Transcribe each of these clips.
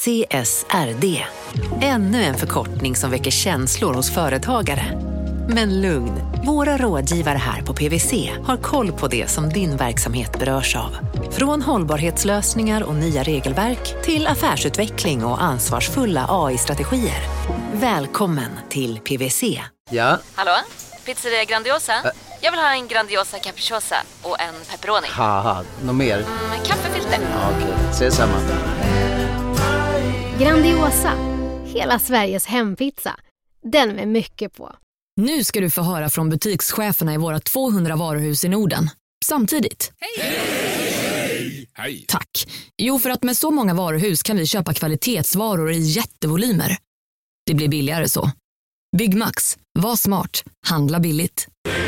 CSRD. Ännu en förkortning som väcker känslor hos företagare. Men lugn, våra rådgivare här på PwC har koll på det som din verksamhet berörs av. Från hållbarhetslösningar och nya regelverk till affärsutveckling och ansvarsfulla AI-strategier. Välkommen till PwC. Ja? Hallå? Pizzeria Grandiosa? Jag vill ha en Grandiosa capriciosa och en pepperoni. Haha, något mer? Kaffefilter. Ja, okej, ses samma. Grandiosa, hela Sveriges hempizza. Den med mycket på. Nu ska du få höra från butikscheferna i våra 200 varuhus i Norden. Samtidigt. Hej! Hej! Tack. Jo, för att med så många varuhus kan vi köpa kvalitetsvaror i jättevolymer. Det blir billigare så. Byggmax. Var smart. Handla billigt.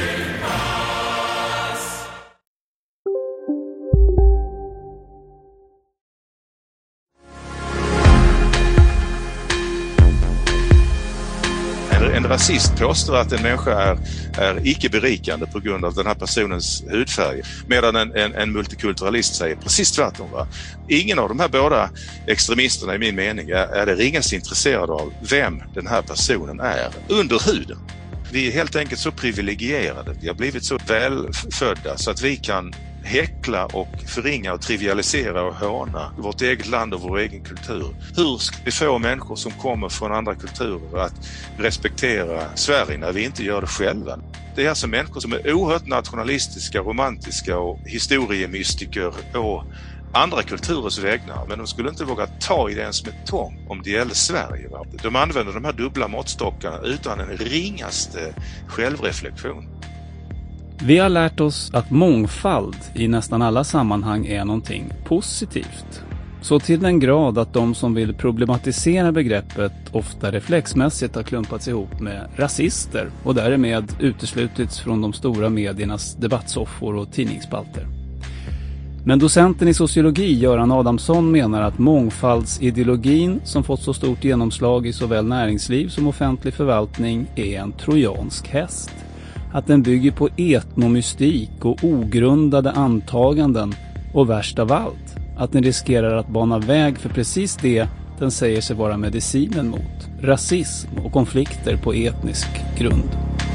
En rasist påstår att en människa är icke berikande på grund av den här personens hudfärg. Medan en multikulturalist säger precis tvärtom. Va? Ingen av de här båda extremisterna i min mening är det ringaste intresserad av vem den här personen är under huden. Vi är helt enkelt så privilegierade. Vi har blivit så välfödda så att vi kan häckla och förringa och trivialisera och håna vårt eget land och vår egen kultur. Hur ska vi få människor som kommer från andra kulturer att respektera Sverige när vi inte gör det själva? Det är alltså människor som är oerhört nationalistiska, romantiska och historiemystiker och andra kulturers vägnar, men de skulle inte våga ta i det ens med tång om det gäller Sverige. Va? De använder de här dubbla måttstockarna utan en ringaste självreflektion. Vi har lärt oss att mångfald i nästan alla sammanhang är någonting positivt. Så till den grad att de som vill problematisera begreppet ofta reflexmässigt har klumpats ihop med rasister och därmed uteslutits från de stora mediernas debattsoffor och tidningsspalter. Men docenten i sociologi Göran Adamsson menar att mångfaldsideologin som fått så stort genomslag i såväl näringsliv som offentlig förvaltning är en trojansk häst. Att den bygger på etnomystik och ogrundade antaganden och värst av allt, att den riskerar att bana väg för precis det den säger sig vara medicinen mot, rasism och konflikter på etnisk grund.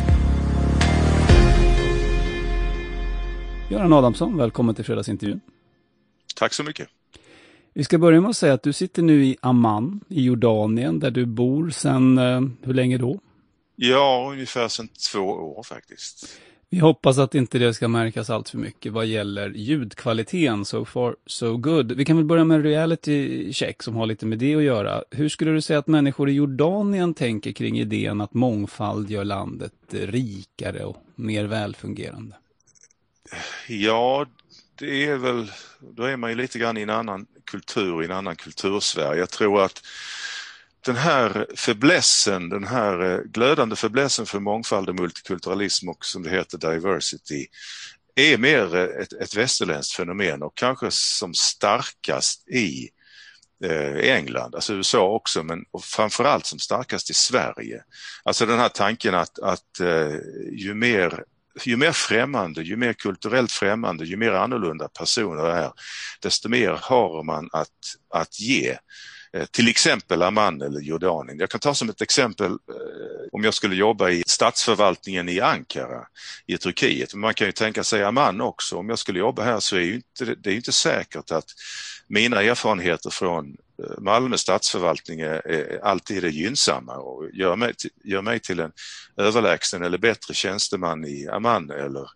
Göran Adamsson, välkommen till fredagsintervjun. Tack så mycket. Vi ska börja med att säga att du sitter nu i Amman i Jordanien där du bor sedan hur länge då? Ja, ungefär sedan 2 år faktiskt. Vi hoppas att inte det ska märkas allt för mycket vad gäller ljudkvaliteten, so far so good. Vi kan väl börja med en reality check som har lite med det att göra. Hur skulle du säga att människor i Jordanien tänker kring idén att mångfald gör landet rikare och mer välfungerande? Ja, det är väl, då är man ju lite grann i en annan kultur, i en annan kultursfär. Jag tror att den här fäblessen, den här glödande fäblessen för mångfald och multikulturalism och som det heter diversity är mer ett västerländskt fenomen och kanske som starkast i England, alltså USA också, men och framförallt som starkast i Sverige. Alltså den här tanken att ju mer främmande, ju mer kulturellt främmande, ju mer annorlunda personer är, desto mer har man att ge. Till exempel Amman eller Jordanien. Jag kan ta som ett exempel om jag skulle jobba i statsförvaltningen i Ankara i Turkiet. Man kan ju tänka sig Amman också. Om jag skulle jobba här så är det är inte säkert att mina erfarenheter från Malmö statsförvaltning är alltid är gynnsamma och gör mig till en överlägsen eller bättre tjänsteman i Amman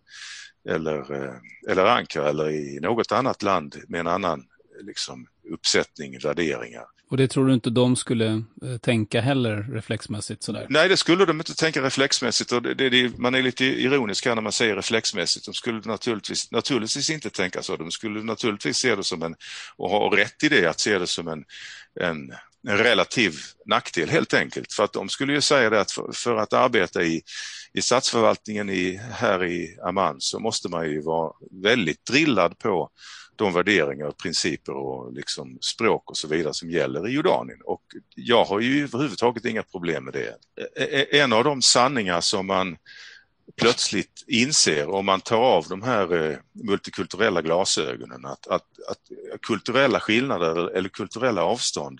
eller Ankara eller i något annat land med en annan liksom uppsättning, värderingar. Och det tror du inte de skulle tänka heller reflexmässigt sådär? Nej, det skulle de inte tänka reflexmässigt och man är lite ironisk här när man säger reflexmässigt. De skulle naturligtvis inte tänka så. De skulle naturligtvis se det som och ha rätt i det att se det som en relativ nackdel helt enkelt. För att de skulle ju säga det att för att arbeta i statsförvaltningen här i Amman så måste man ju vara väldigt drillad på de värderingar och principer och liksom språk och så vidare som gäller i Jordanien. Och jag har ju överhuvudtaget inga problem med det. En av de sanningar som man plötsligt inser, om man tar av de här multikulturella glasögonen, att kulturella skillnader eller kulturella avstånd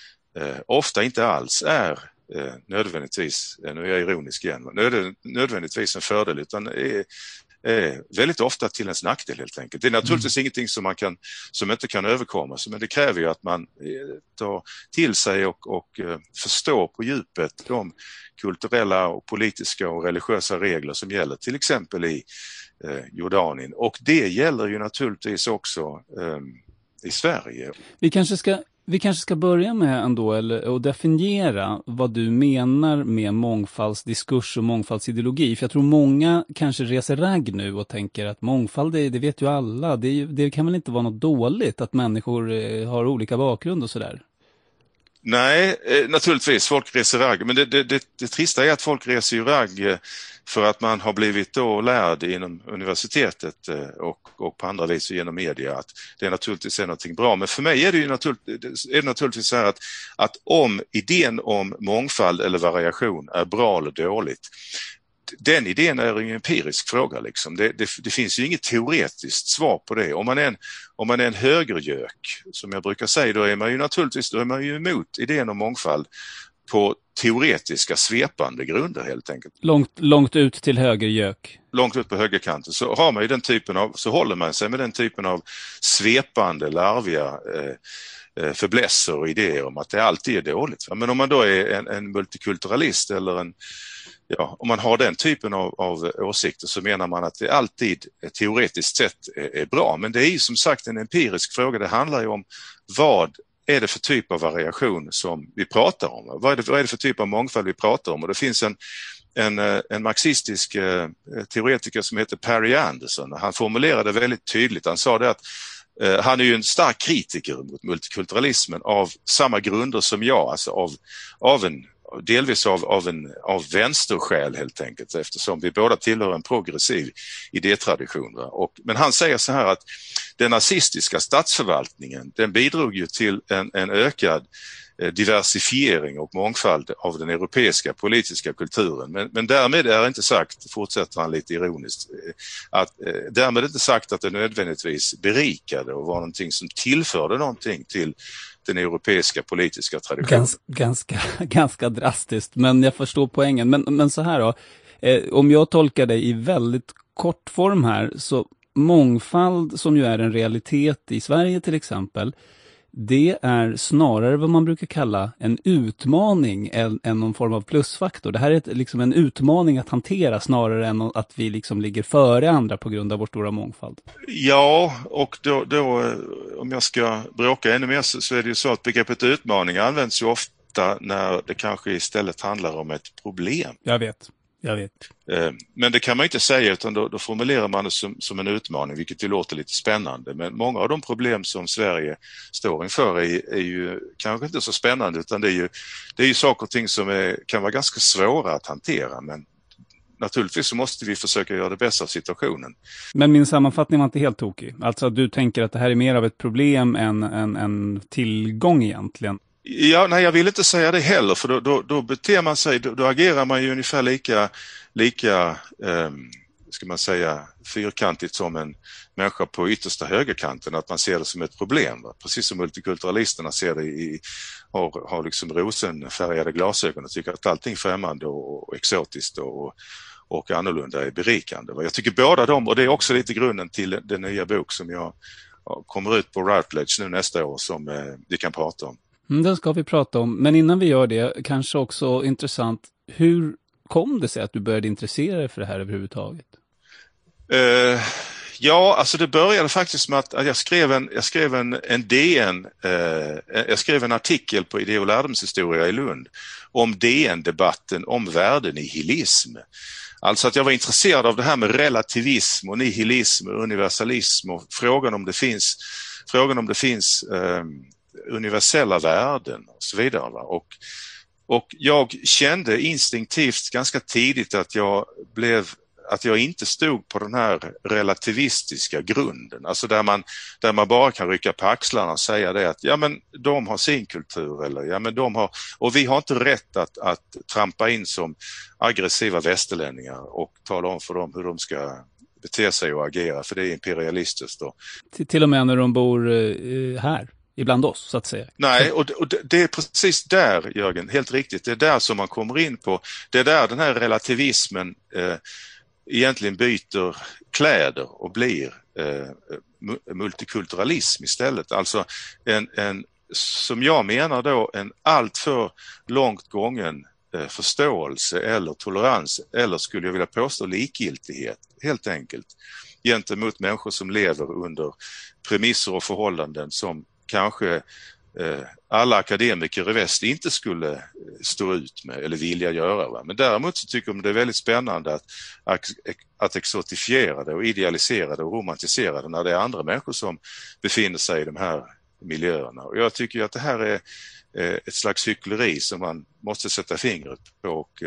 ofta inte alls är nödvändigtvis, nu är jag ironisk igen, nödvändigtvis en fördel, utan är väldigt ofta till ens nackdel helt enkelt. Det är naturligtvis ingenting som inte kan överkommas, men det kräver ju att man tar till sig och förstår på djupet de kulturella och politiska och religiösa regler som gäller till exempel i Jordanien. Och det gäller ju naturligtvis också i Sverige. Vi kanske ska börja med ändå att definiera vad du menar med mångfaldsdiskurs och mångfaldsideologi. För jag tror många kanske reser ragg nu och tänker att mångfald, det vet ju alla. Det kan väl inte vara något dåligt att människor har olika bakgrund och sådär? Nej, naturligtvis. Folk reser ragg. Men det trista är att folk reser ju ragg för att man har blivit då lärd inom universitetet och på andra vis genom media att det naturligtvis är någonting bra. Men för mig är det ju naturligtvis så här att om idén om mångfald eller variation är bra eller dåligt, den idén är en empirisk fråga liksom. Det finns ju inget teoretiskt svar på det. Om man är en högergök, som jag brukar säga, då är man ju emot idén om mångfald på teoretiska svepande grunder helt enkelt. Långt ut till högergök. Långt ut på högerkanten så har man ju så håller man sig med den typen av svepande, larviga förblässer och idéer om att det alltid är dåligt. Men om man då är en multikulturalist eller om man har den typen av åsikter, så menar man att det alltid teoretiskt sett är bra. Men det är ju som sagt en empirisk fråga. Det handlar ju om vad är det för typ av variation som vi pratar om? Vad är det för typ av mångfald vi pratar om? Och det finns en marxistisk teoretiker som heter Perry Anderson. Han formulerade väldigt tydligt. Han sa det att han är ju en stark kritiker mot multikulturalismen av samma grunder som jag, alltså delvis av vänsterskäl helt enkelt, eftersom vi båda tillhör en progressiv idétradition. Men han säger så här att den nazistiska statsförvaltningen, den bidrog ju till en ökad diversifiering och mångfald av den europeiska politiska kulturen. Men därmed är inte sagt, fortsätter han lite ironiskt, att därmed är inte sagt att det nödvändigtvis berikade och var någonting som tillförde någonting till den europeiska politiska traditionen. Ganska drastiskt, men jag förstår poängen. Men så här då, om jag tolkar dig i väldigt kort form här, så mångfald som ju är en realitet i Sverige till exempel, det är snarare vad man brukar kalla en utmaning än någon form av plusfaktor. Det här är liksom en utmaning att hantera snarare än att vi liksom ligger före andra på grund av vår stora mångfald. Ja, och då om jag ska bråka ännu mer så är det ju så att begreppet utmaning används ju ofta när det kanske istället handlar om ett problem. Jag vet. Men det kan man inte säga, utan då formulerar man det som en utmaning, vilket ju låter lite spännande. Men många av de problem som Sverige står inför är ju kanske inte så spännande, utan det är ju saker och ting som kan vara ganska svåra att hantera. Men naturligtvis så måste vi försöka göra det bästa av situationen. Men min sammanfattning var inte helt tokig. Alltså du tänker att det här är mer av ett problem än en tillgång egentligen. Ja, nej, jag vill inte säga det heller, för då beter man sig, då agerar man ju ungefär lika ska man säga, fyrkantigt som en människa på yttersta högerkanten, att man ser det som ett problem. Va? Precis som multikulturalisterna ser det har liksom rosenfärgade glasögon och tycker att allting främmande och exotiskt och annorlunda är berikande. Va? Jag tycker båda dem, och det är också lite grunden till den nya bok som jag kommer ut på Routledge nu nästa år, som vi kan prata om. Den ska vi prata om, men innan vi gör det, kanske också intressant, hur kom det sig att du började intressera dig för det här överhuvudtaget? Ja, alltså det började faktiskt med att jag skrev en artikel på Idé- och lärdomshistoria i Lund om DN-debatten om värdenihilism. Alltså att jag var intresserad av det här med relativism och nihilism och universalism och frågan om det finns universella värden och så vidare. Va? Och jag kände instinktivt ganska tidigt att jag blev att jag inte stod på den här relativistiska grunden, alltså där man bara kan rycka på axlarna och säga det att ja men de har sin kultur, eller ja men de har, och vi har inte rätt att trampa in som aggressiva västerlänningar och tala om för dem hur de ska bete sig och agera, för det är imperialistiskt då. Till och med när de bor här ibland oss, så att säga. Nej, och det är precis där, Jörgen, helt riktigt. Det är där som man kommer in på. Det är där den här relativismen egentligen byter kläder och blir multikulturalism istället. Alltså en som jag menar då, en alltför långt gången förståelse eller tolerans, eller skulle jag vilja påstå likgiltighet, helt enkelt, gentemot människor som lever under premisser och förhållanden som kanske alla akademiker i väst inte skulle stå ut med eller vilja göra. Va? Men däremot så tycker de det är väldigt spännande att exotifiera det och idealisera det och romantisera det när det är andra människor som befinner sig i de här miljöerna. Och jag tycker att det här är ett slags hyckleri som man måste sätta fingret på. Och,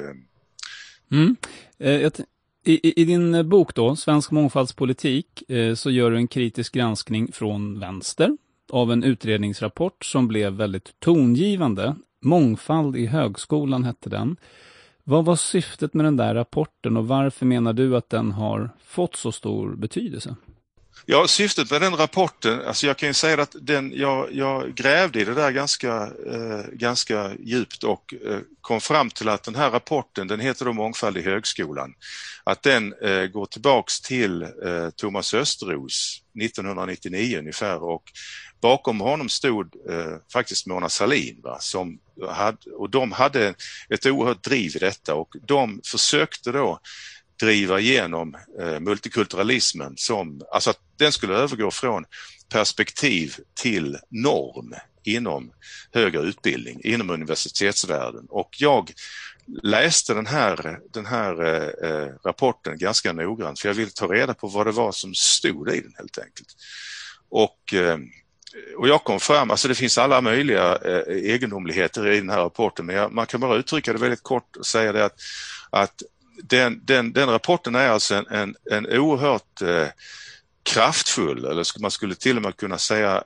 I din bok då, Svensk mångfaldspolitik, så gör du en kritisk granskning från vänster av en utredningsrapport som blev väldigt tongivande. Mångfald i högskolan hette den. Vad var syftet med den där rapporten och varför menar du att den har fått så stor betydelse? Ja, syftet med den rapporten, alltså jag kan ju säga att jag grävde i det där ganska djupt och kom fram till att den här rapporten, den heter då Mångfald i högskolan, att den går tillbaks till Thomas Östros 1999 ungefär, och bakom honom stod faktiskt Mona Sahlin, va, och de hade ett oerhört driv i detta, och de försökte då driva igenom multikulturalismen alltså att den skulle övergå från perspektiv till norm inom högre utbildning, inom universitetsvärlden. Och jag läste den här rapporten ganska noggrant, för jag ville ta reda på vad det var som stod i den helt enkelt. Och jag kom fram, alltså det finns alla möjliga egendomligheter i den här rapporten, men man kan bara uttrycka det väldigt kort och säga det att den rapporten är alltså en oerhört kraftfull, eller man skulle till och med kunna säga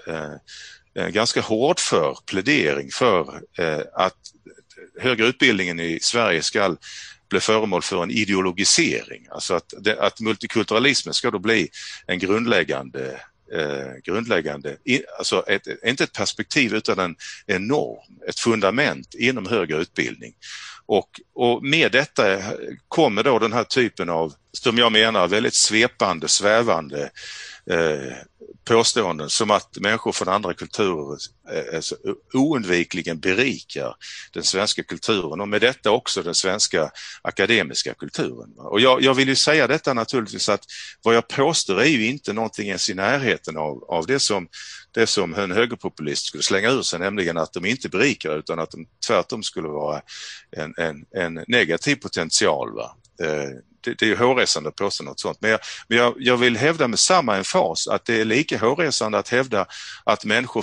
en ganska hårdför plädering för att högre utbildningen i Sverige ska bli föremål för en ideologisering. Alltså att multikulturalismen ska då bli en grundläggande, alltså inte ett perspektiv utan en norm, ett fundament inom högre utbildning. Och med detta kommer då den här typen av, som jag menar, väldigt svepande, svävande påståenden som att människor från andra kulturer oundvikligen berikar den svenska kulturen, och med detta också den svenska akademiska kulturen. Och jag vill ju säga detta naturligtvis, att vad jag påstår är ju inte någonting ens i närheten av det som en högerpopulist skulle slänga ur sig, nämligen att de inte berikar utan att de tvärtom skulle vara en negativ potential. Va? Det är ju hårresande att påstå något sånt. Men jag vill hävda med samma emfas att det är lika hårresande att hävda att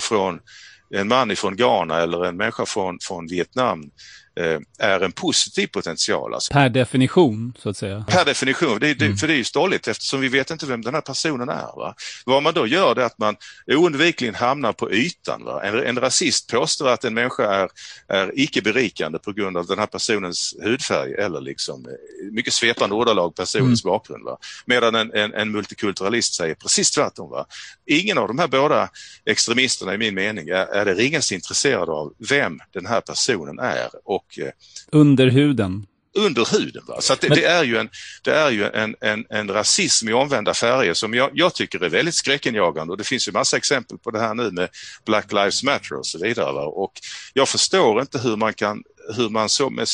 en man ifrån Ghana eller en människa från Vietnam är en positiv potential. Alltså. Per definition, så att säga. Per definition, för det är ju ståligt eftersom vi vet inte vem den här personen är. Va? Vad man då gör är att man oundvikligen hamnar på ytan. Va? En rasist påstår att en människa är icke berikande på grund av den här personens hudfärg eller liksom mycket svepande ordalag personens bakgrund. Va? Medan en multikulturalist säger precis tvärtom. Va? Ingen av de här båda extremisterna i min mening är det ringast intresserad av vem den här personen är. Och under huden. Va? Så att det är ju en rasism i omvända färger som jag tycker är väldigt skräckenjagande, och det finns ju massa exempel på det här nu med Black Lives Matter och så vidare. Va? Och jag förstår inte hur man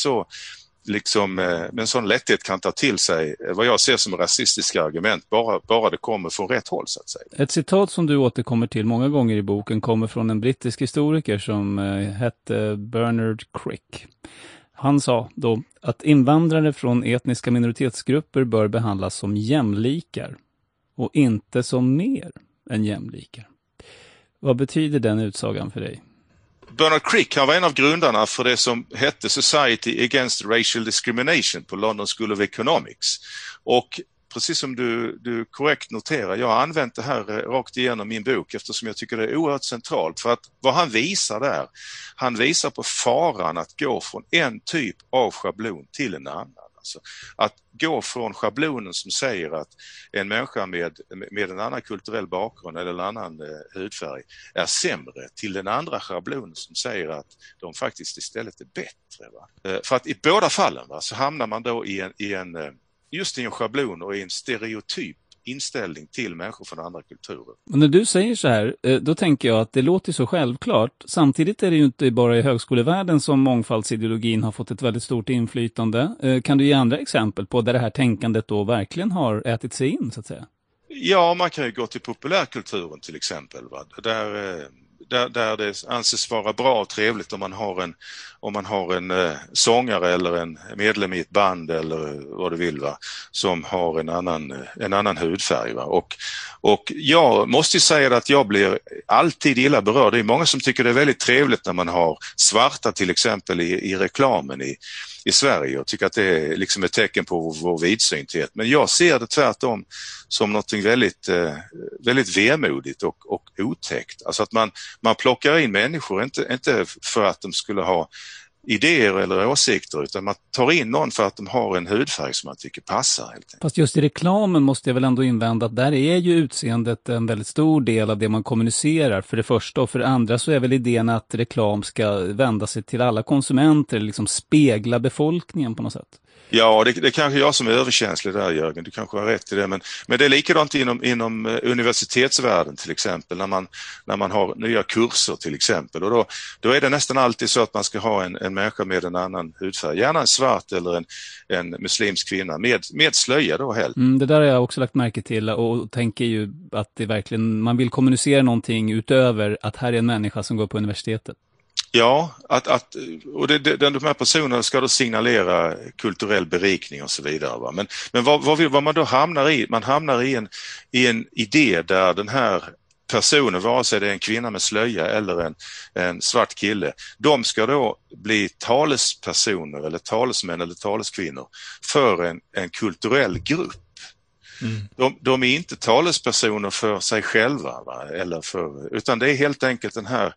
med en sån lätthet kan ta till sig vad jag ser som rasistiska argument bara det kommer från rätt håll, så att säga. Ett citat som du återkommer till många gånger i boken kommer från en brittisk historiker som hette Bernard Crick. Han sa då att invandrare från etniska minoritetsgrupper bör behandlas som jämlikar och inte som mer än jämlikar. Vad betyder den utsagan för dig? Bernard Crick, han var en av grundarna för det som hette Society Against Racial Discrimination på London School of Economics. Och precis som du korrekt noterar, jag har använt det här rakt igenom min bok eftersom jag tycker det är oerhört centralt. För att vad han visar där, han visar på faran att gå från en typ av schablon till en annan. Alltså att gå från schablonen som säger att en människa med en annan kulturell bakgrund eller en annan hudfärg är sämre till den andra schablonen som säger att de faktiskt istället är bättre. Va? För att i båda fallen så hamnar man då i en schablon och i en stereotyp inställning till människor från andra kulturer. Och när du säger så här, då tänker jag att det låter så självklart. Samtidigt är det ju inte bara i högskolevärlden som mångfaldsideologin har fått ett väldigt stort inflytande. Kan du ge andra exempel på där det här tänkandet då verkligen har ätit sig in, så att säga? Ja, man kan ju gå till populärkulturen till exempel. Va? Där det anses vara bra och trevligt om man har en sångare eller en medlem i ett band eller vad du vill, va, som har en annan hudfärg. Va? Och jag måste ju säga att jag blir alltid illa berörd. Det är många som tycker det är väldigt trevligt när man har svarta till exempel i reklamen i Sverige och tycker att det är liksom ett tecken på vår vidsynthet. Men jag ser det tvärtom som något väldigt, väldigt vemodigt och otäckt. Alltså att man plockar in människor, inte för att de skulle ha idéer eller åsikter, utan man tar in någon för att de har en hudfärg som man tycker passar. Helt enkelt. Fast just i reklamen måste jag väl ändå invända att där är ju utseendet en väldigt stor del av det man kommunicerar, för det första, och för det andra så är väl idén att reklam ska vända sig till alla konsumenter, liksom spegla befolkningen på något sätt. Ja, det kanske jag som är överkänslig där, Jörgen. Du kanske har rätt i det. Men det är likadant inom universitetsvärlden till exempel. När man har nya kurser till exempel. Och då är det nästan alltid så att man ska ha en människa med en annan hudfärg. Gärna en svart eller en muslimsk kvinna med slöja då helt. Det där har jag också lagt märke till och tänker ju att det verkligen, man vill kommunicera någonting utöver att här är en människa som går på universitetet. Ja, och de här personerna ska då signalera kulturell berikning och så vidare. Va? Men vad man då hamnar i, man hamnar i en idé där den här personen, vare sig det är en kvinna med slöja eller en svart kille, de ska då bli talespersoner eller talesmän eller taleskvinnor för en kulturell grupp. De är inte talespersoner för sig själva, va? Utan det är helt enkelt den här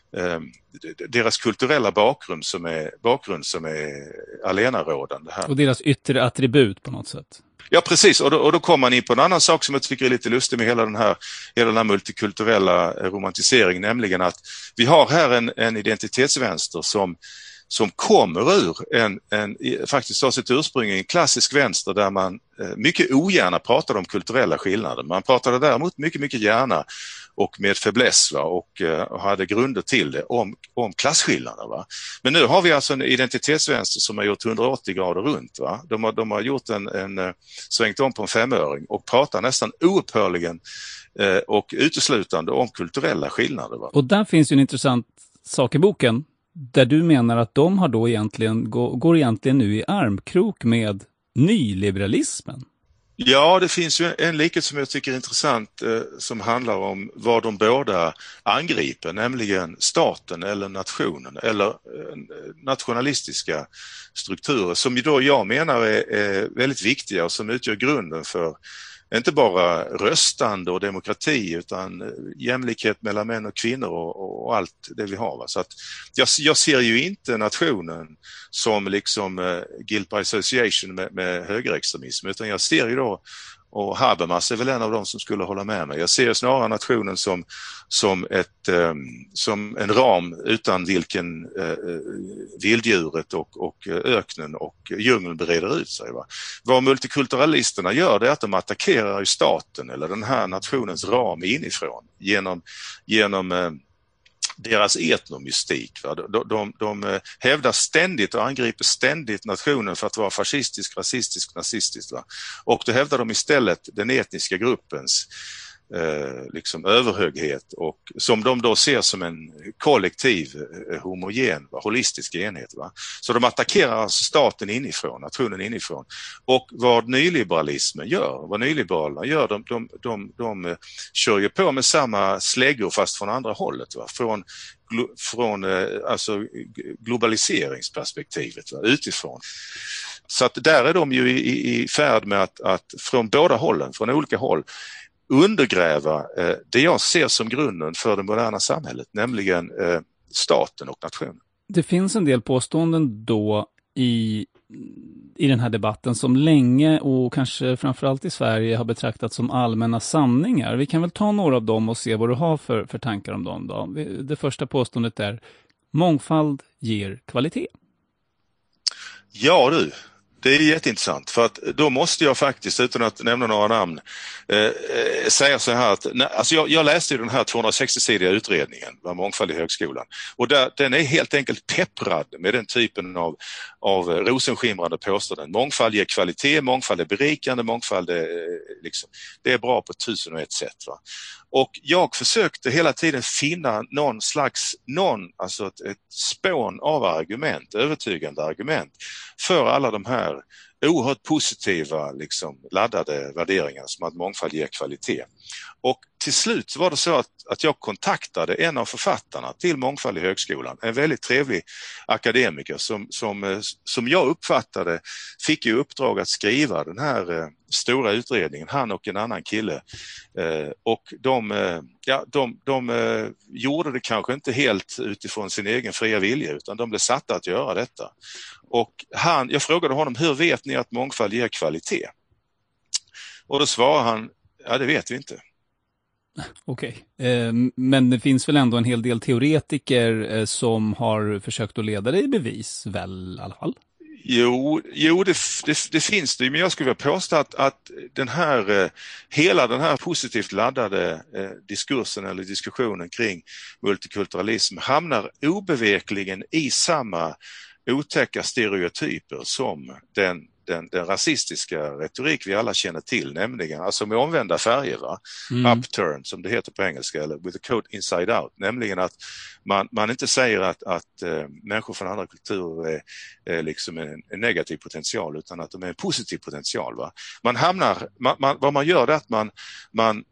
deras kulturella bakgrund som är allenarådande här. Och deras yttre attribut på något sätt. Ja, precis. Och då kommer man in på en annan sak som jag tycker är lite lustig med hela den här multikulturella romantiseringen, nämligen att vi har här en identitetsvänster som kommer ur faktiskt har sitt ursprung i en klassisk vänster där man mycket ogärna pratade om kulturella skillnader. Man pratade däremot mycket, mycket gärna och med fäbless, va, och hade grunder till det om klasskillnader. Va. Men nu har vi alltså en identitetsvänster som har gjort 180 grader runt. Va. De har gjort svängt om på en 5-öring och pratar nästan oupphörligen och uteslutande om kulturella skillnader. Va. Och där finns ju en intressant sak i boken där du menar att de har då går egentligen nu i armkrok med nyliberalismen. Ja, det finns ju en likhet som jag tycker är intressant som handlar om vad de båda angriper, nämligen staten eller nationen eller nationalistiska strukturer som ju då jag menar är väldigt viktiga och som utgör grunden för inte bara röstande och demokrati utan jämlikhet mellan män och kvinnor och allt det vi har. Va? Så att jag ser ju inte nationen som liksom guilt by association med högerextremism, utan jag ser ju då, och Habermas är väl en av dem som skulle hålla med mig. Jag ser snarare nationen som en ram utan vilken vilddjuret och öknen och djungeln bereder ut sig. Va? Vad multikulturalisterna gör det är att de attackerar ju staten eller den här nationens ram inifrån genom deras etnomystik. Va? De hävdar ständigt och angriper ständigt nationen för att vara fascistisk, rasistisk, nazistisk. Va? Och då hävdar de istället den etniska gruppens liksom överhöghet och som de då ser som en kollektiv homogen, holistisk enhet. Va? Så de attackerar staten inifrån, nationen inifrån. Och vad nyliberalerna gör, de kör ju på med samma släggor fast från andra hållet. Va? Från alltså globaliseringsperspektivet, va? Utifrån. Så att där är de ju i färd med att från båda hållen, från olika håll, undergräva det jag ser som grunden för det moderna samhället, nämligen staten och nationen. Det finns en del påståenden då i den här debatten som länge och kanske framförallt i Sverige har betraktats som allmänna sanningar. Vi kan väl ta några av dem och se vad du har för tankar om dem då. Det första påståendet är: mångfald ger kvalitet. Ja du, det är jätteintressant, för att då måste jag faktiskt, utan att nämna några namn, säga så här att alltså jag läste ju den här 260-sidiga utredningen om mångfald i högskolan, och den är helt enkelt pepprad med den typen av rosenskimrande påståenden. Mångfald ger kvalitet, mångfald är berikande, mångfald är liksom, det är bra på 1001 sätt, va? Och jag försökte hela tiden finna alltså ett spån av argument, övertygande argument för alla de här oerhört positiva, liksom, laddade värderingar som att mångfald ger kvalitet. Och till slut så var det så att jag kontaktade en av författarna till mångfald i högskolan, en väldigt trevlig akademiker som jag uppfattade fick ju uppdrag att skriva den här stora utredningen, han och en annan kille. Och de gjorde det kanske inte helt utifrån sin egen fria vilja, utan de blev satta att göra detta. Och jag frågade honom: hur vet ni att mångfald ger kvalitet? Och då svarade han: ja, det vet vi inte. Okej. Men det finns väl ändå en hel del teoretiker som har försökt att leda det i bevis, väl i alla fall? Jo, det finns det, men jag skulle vilja påstå att hela den här positivt laddade diskursen eller diskussionen kring multikulturalism hamnar obevekligen i samma otäcka stereotyper som den rasistiska retorik vi alla känner till, nämligen alltså med omvända färger, va? Upturn som det heter på engelska, eller with the coat inside out, nämligen att man inte säger att människor från andra kulturer är liksom en negativ potential, utan att de är en positiv potential, va? Vad man gör är att man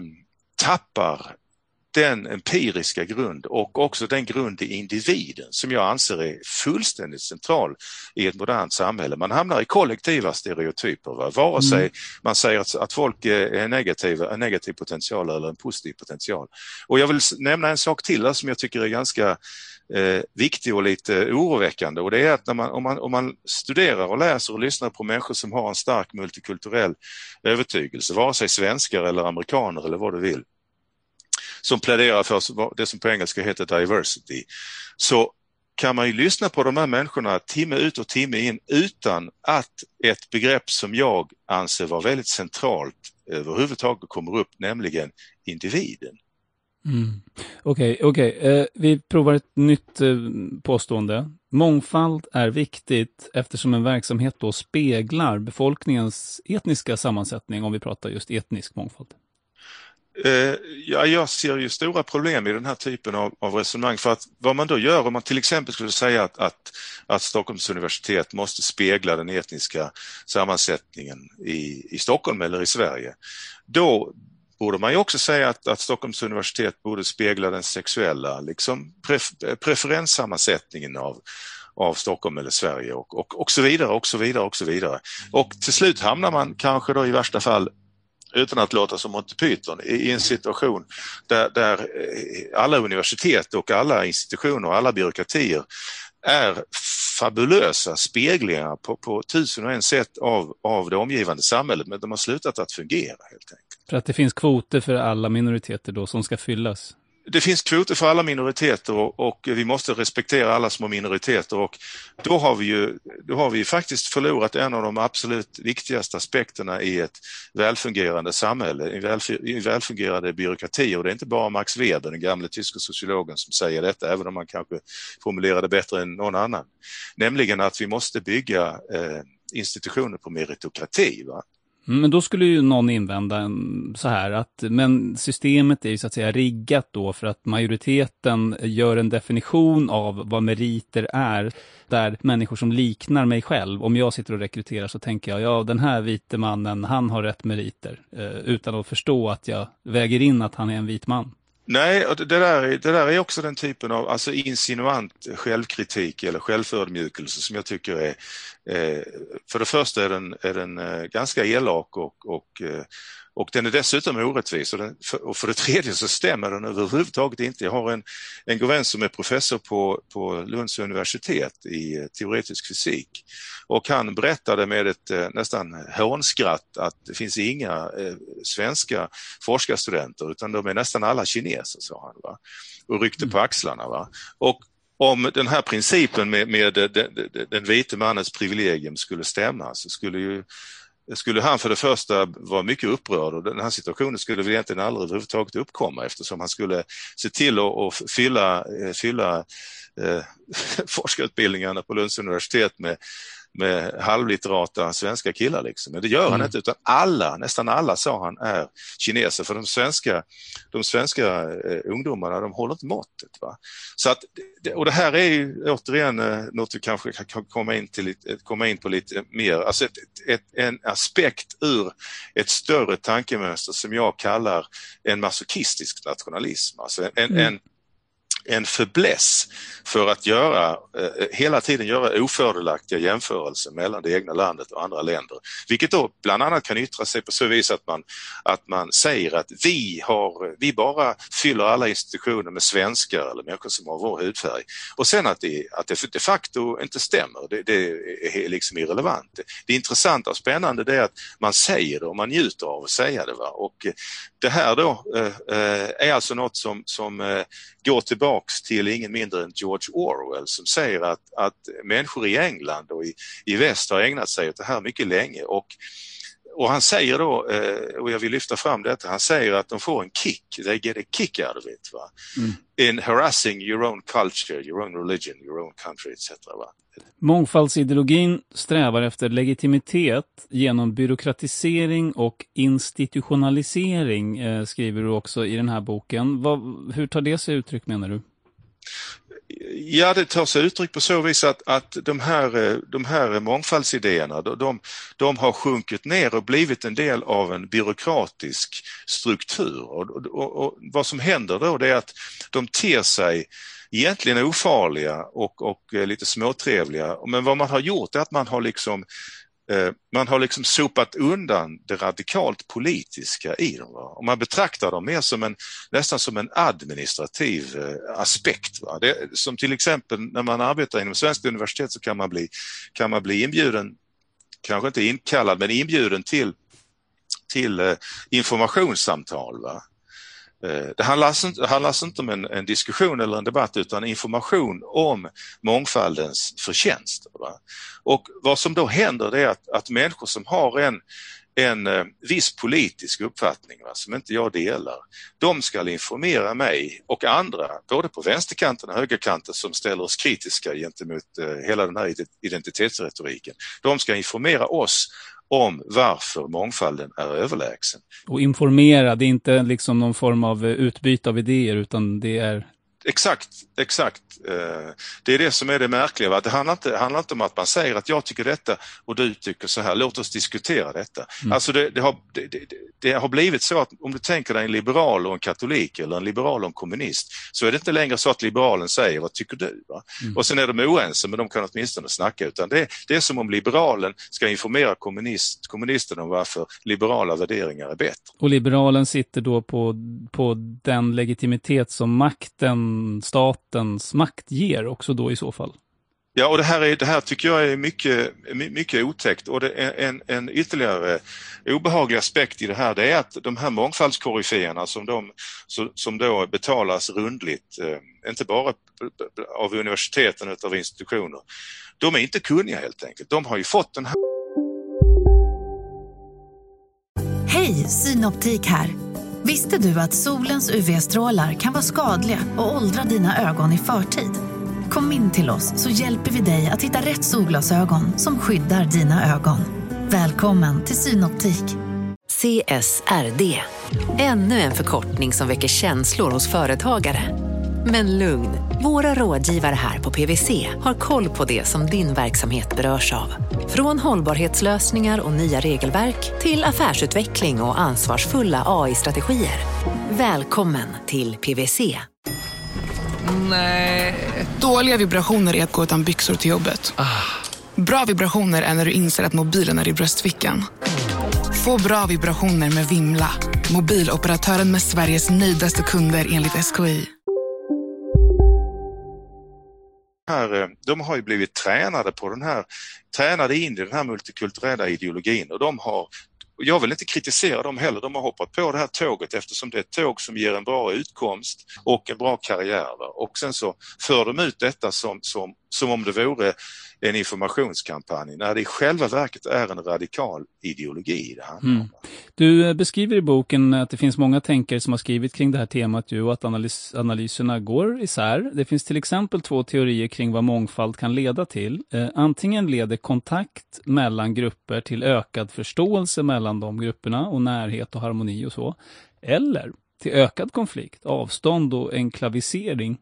tappar den empiriska grund och också den grund i individen som jag anser är fullständigt central i ett modernt samhälle. Man hamnar i kollektiva stereotyper, va? Vare sig man säger att folk är en negativ potential eller en positiv potential. Och jag vill nämna en sak till som jag tycker är ganska viktig och lite oroväckande, och det är att om man studerar och läser och lyssnar på människor som har en stark multikulturell övertygelse, vare sig svenskar eller amerikaner eller vad du vill, som pläderar för det som på engelska heter diversity, så kan man ju lyssna på de här människorna timme ut och timme in utan att ett begrepp som jag anser var väldigt centralt överhuvudtaget kommer upp, nämligen individen. Okej. Vi provar ett nytt påstående. Mångfald är viktigt eftersom en verksamhet då speglar befolkningens etniska sammansättning, om vi pratar just etnisk mångfald. Jag ser ju stora problem i den här typen av resonemang, för att vad man då gör, om man till exempel skulle säga att Stockholms universitet måste spegla den etniska sammansättningen i Stockholm eller i Sverige, då borde man ju också säga att Stockholms universitet borde spegla den sexuella liksom preferenssammansättningen av Stockholm eller Sverige och så vidare och så vidare och så vidare. Och till slut hamnar man kanske då i värsta fall, utan att låta som Monty Python, i en situation där alla universitet och alla institutioner och alla byråkratier är fabulösa speglingar på 1001 sätt av det omgivande samhället, men de har slutat att fungera helt enkelt. För att det finns kvoter för alla minoriteter då som ska fyllas? Det finns kvoter för alla minoriteter och vi måste respektera alla små minoriteter, och då har vi faktiskt förlorat en av de absolut viktigaste aspekterna i ett välfungerande samhälle, i välfungerande byråkrati, och det är inte bara Max Weber, den gamla tyska sociologen, som säger detta, även om man kanske formulerar det bättre än någon annan, nämligen att vi måste bygga institutioner på meritokrati, va? Men då skulle ju någon invända så här att men systemet är ju så att säga riggat då för att majoriteten gör en definition av vad meriter är, där människor som liknar mig själv, om jag sitter och rekryterar så tänker jag, ja, den här vite mannen, han har rätt meriter, utan att förstå att jag väger in att han är en vit man. Nej, det där är också den typen av alltså insinuant självkritik eller självförödmjukelse som jag tycker är för det första är den ganska elak och den är dessutom orättvis och för det tredje så stämmer den överhuvudtaget inte. Jag har en god vän som är professor på Lunds universitet i teoretisk fysik och han berättade med ett nästan hånskratt att det finns inga svenska forskarstudenter utan de är nästan alla kineser, sa han, va? Och ryckte på axlarna. Va? Och om den här principen med den vite mannens privilegium skulle stämma så skulle han för det första vara mycket upprörd och den här situationen skulle väl egentligen aldrig överhuvudtaget uppkomma eftersom han skulle se till att fylla forskarutbildningarna på Lunds universitet med halvlitterata svenska killar liksom. Men det gör han inte utan nästan alla sa han är kineser för de svenska ungdomarna de håller inte måttet, va. Så att och det här är ju återigen något vi kanske kan komma in på lite mer, alltså en aspekt ur ett större tankemönster som jag kallar en masochistisk nationalism, alltså en fäbless för att hela tiden göra ofördelaktiga jämförelser mellan det egna landet och andra länder. Vilket då bland annat kan yttra sig på så vis att man säger att vi bara fyller alla institutioner med svenskar eller människor som har vår hudfärg. Och sen att det de facto inte stämmer, det är liksom irrelevant. Det intressanta och spännande det är att man säger det och man njuter av att säga det. Va? Och det här då är alltså något som går tillbaks till ingen mindre än George Orwell som säger att människor i England och i väst har ägnat sig åt det här mycket länge och han säger då, och jag vill lyfta fram detta, han säger att de får en kick, they get a kick out of it, va? In harassing your own culture, your own religion, your own country, etc. Va? Mångfaldsideologin strävar efter legitimitet genom byråkratisering och institutionalisering, skriver du också i den här boken. Hur tar det sig uttryck, menar du? Ja, det tar sig uttryck på så vis att de här mångfaldsidéerna, de har sjunkit ner och blivit en del av en byråkratisk struktur. Och vad som händer då det är att de ter sig egentligen ofarliga och lite småtrevliga. Men vad man har gjort är att man har liksom sopat undan det radikalt politiska i dem. Va? Och man betraktar dem mer som nästan som en administrativ aspekt. Va? Som till exempel när man arbetar inom Svenskt universitet så kan man bli inbjuden, kanske inte inkallad, men inbjuden till informationssamtal. Va? Det handlar inte om en diskussion eller en debatt utan information om mångfaldens förtjänst. Va? Och vad som då händer är att människor som har en viss politisk uppfattning, va, som inte jag delar, de ska informera mig och andra, både på vänsterkanten och högerkanten som ställer oss kritiska gentemot hela den här identitetsretoriken. De ska informera oss om varför mångfalden är överlägsen. Och informera, det är inte liksom någon form av utbyte av idéer utan det är... Exakt. Det är det som är det märkliga. Va? Det handlar inte om att man säger att jag tycker detta och du tycker så här. Låt oss diskutera detta. Alltså det har blivit så att om du tänker dig en liberal och en katolik eller en liberal och en kommunist så är det inte längre så att liberalen säger vad tycker du? Va? Och sen är de oense men de kan åtminstone snacka. Utan det är som om liberalen ska informera kommunisten om varför liberala värderingar är bättre. Och liberalen sitter då på den legitimitet som statens makt ger också då i så fall. Ja, och det här tycker jag är mycket, mycket otäckt och det är en ytterligare obehaglig aspekt i det här, det är att de här mångfaldskoryféerna som då betalas rundligt, inte bara av universiteten utan av institutioner, de är inte kunniga helt enkelt. De har ju fått den här... Hej, Synoptik här. Visste du att solens UV-strålar kan vara skadliga och åldra dina ögon i förtid? Kom in till oss så hjälper vi dig att hitta rätt solglasögon som skyddar dina ögon. Välkommen till Synoptik. CSRD. Ännu en förkortning som väcker känslor hos företagare. Men lugn, våra rådgivare här på PwC har koll på det som din verksamhet berörs av. Från hållbarhetslösningar och nya regelverk till affärsutveckling och ansvarsfulla AI-strategier. Välkommen till PVC. Nej. Dåliga vibrationer är att gå utan byxor till jobbet. Bra vibrationer är när du inser att mobilen är i bröstfickan. Få bra vibrationer med Vimla. Mobiloperatören med Sveriges nöjdaste kunder enligt SKI. De har ju blivit tränade in i den här multikulturella ideologin, och jag vill inte kritisera dem heller, de har hoppat på det här tåget eftersom det är ett tåg som ger en bra utkomst och en bra karriär. Va? Och sen så för de ut detta som om det vore en informationskampanj, när det i själva verket är en radikal ideologi det här. Du beskriver i boken att det finns många tänkare som har skrivit kring det här temat och att analyserna går isär. Det finns till exempel 2 teorier kring vad mångfald kan leda till. Antingen leder kontakt mellan grupper till ökad förståelse mellan de grupperna och närhet och harmoni och så. Eller till ökad konflikt, avstånd och enklavisering.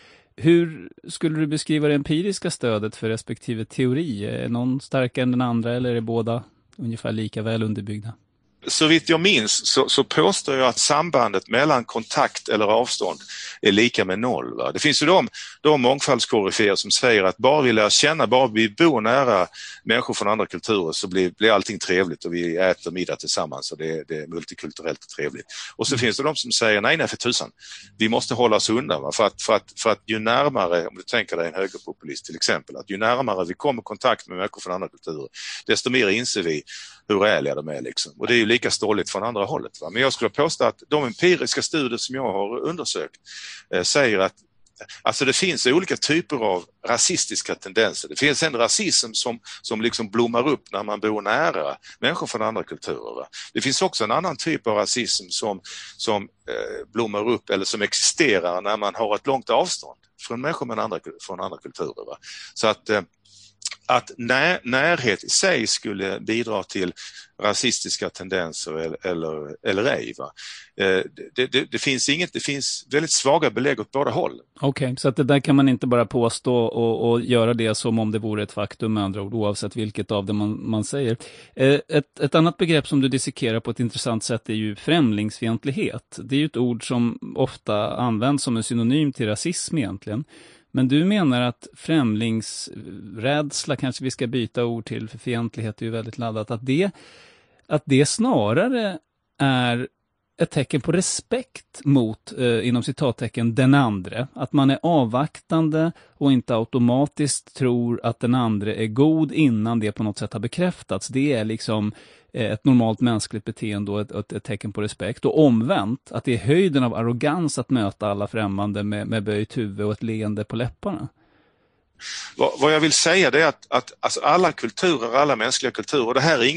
Hur skulle du beskriva det empiriska stödet för respektive teori? Är någon starkare än den andra eller är båda ungefär lika väl underbyggda? Så vitt jag minns så påstår jag att sambandet mellan kontakt eller avstånd är lika med 0. Va? Det finns ju de mångfaldskoryféer som säger att bara vi lär känna, bara vi bor nära människor från andra kulturer så blir allting trevligt och vi äter middag tillsammans och det är multikulturellt och trevligt. Och så finns det de som säger nej för tusan, vi måste hålla oss undan. Va? För att ju närmare, om du tänker dig en högerpopulist till exempel, att ju närmare vi kommer i kontakt med människor från andra kulturer, desto mer inser vi hur ärliga de är liksom. Och det är ju lika ståligt från andra hållet. Va? Men jag skulle påstå att de empiriska studier som jag har undersökt säger att alltså det finns olika typer av rasistiska tendenser. Det finns en rasism som liksom blommar upp när man bor nära människor från andra kulturer. Va? Det finns också en annan typ av rasism som blommar upp eller som existerar när man har ett långt avstånd från människor från andra kulturer. Va? Så att närhet i sig skulle bidra till rasistiska tendenser eller ej. Va? Det finns väldigt svaga belägg åt båda håll. Okej, så att det där kan man inte bara påstå och göra det som om det vore ett faktum med andra ord, oavsett vilket av det man säger. Ett annat begrepp som du dissekerar på ett intressant sätt är ju främlingsfientlighet. Det är ju ett ord som ofta används som en synonym till rasism egentligen. Men du menar att främlingsrädsla, kanske vi ska byta ord till, för fientlighet är ju väldigt laddat, att det snarare är ett tecken på respekt mot, inom citattecken, den andra. Att man är avvaktande och inte automatiskt tror att den andra är god innan det på något sätt har bekräftats. Det är liksom ett normalt mänskligt beteende och ett tecken på respekt. Och omvänt, att det är höjden av arrogans att möta alla främmande med böjt huvud och ett leende på läpparna. Vad jag vill säga är att alltså alla kulturer, alla mänskliga kulturer, det här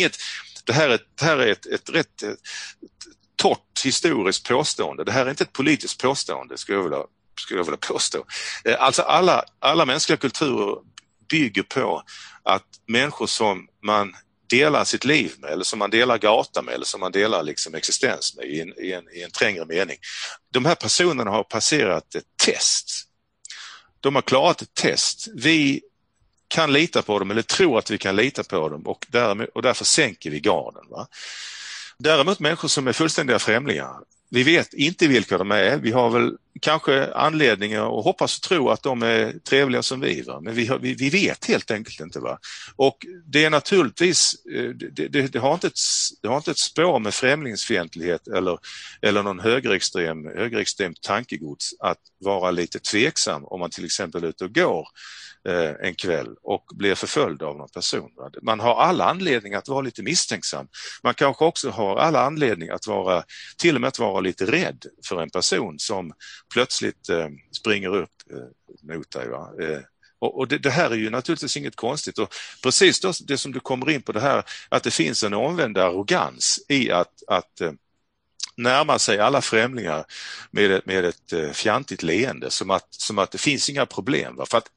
är ett rätt torrt historiskt påstående. Det här är inte ett politiskt påstående, skulle jag vilja påstå. Alltså alla mänskliga kulturer bygger på att människor som man delar sitt liv med, eller som man delar gata med, eller som man delar liksom existens med i en trängre mening. De här personerna har passerat ett test. De har klarat ett test. Vi kan lita på dem, eller tror att vi kan lita på dem, och därför sänker vi garden. Va? Däremot människor som är fullständiga främlingar, vi vet inte vilka de är. Vi har väl kanske anledningar och hoppas och tro att de är trevliga som vi. Va? Men vi vet helt enkelt inte. Va? Och det är naturligtvis, det har inte ett spår med främlingsfientlighet eller någon högerextremt tankegods att vara lite tveksam om man till exempel är ute och går en kväll och blir förföljd av någon person. Va? Man har alla anledning att vara lite misstänksam. Man kanske också har alla anledning att till och med vara lite rädd för en person som plötsligt springer upp mot dig. Va? Och det här är ju naturligtvis inget konstigt. Och precis då, det som du kommer in på det här, att det finns en omvänd arrogans i att närma sig alla främlingar med ett fjantigt leende, som att det finns inga problem. Va? För att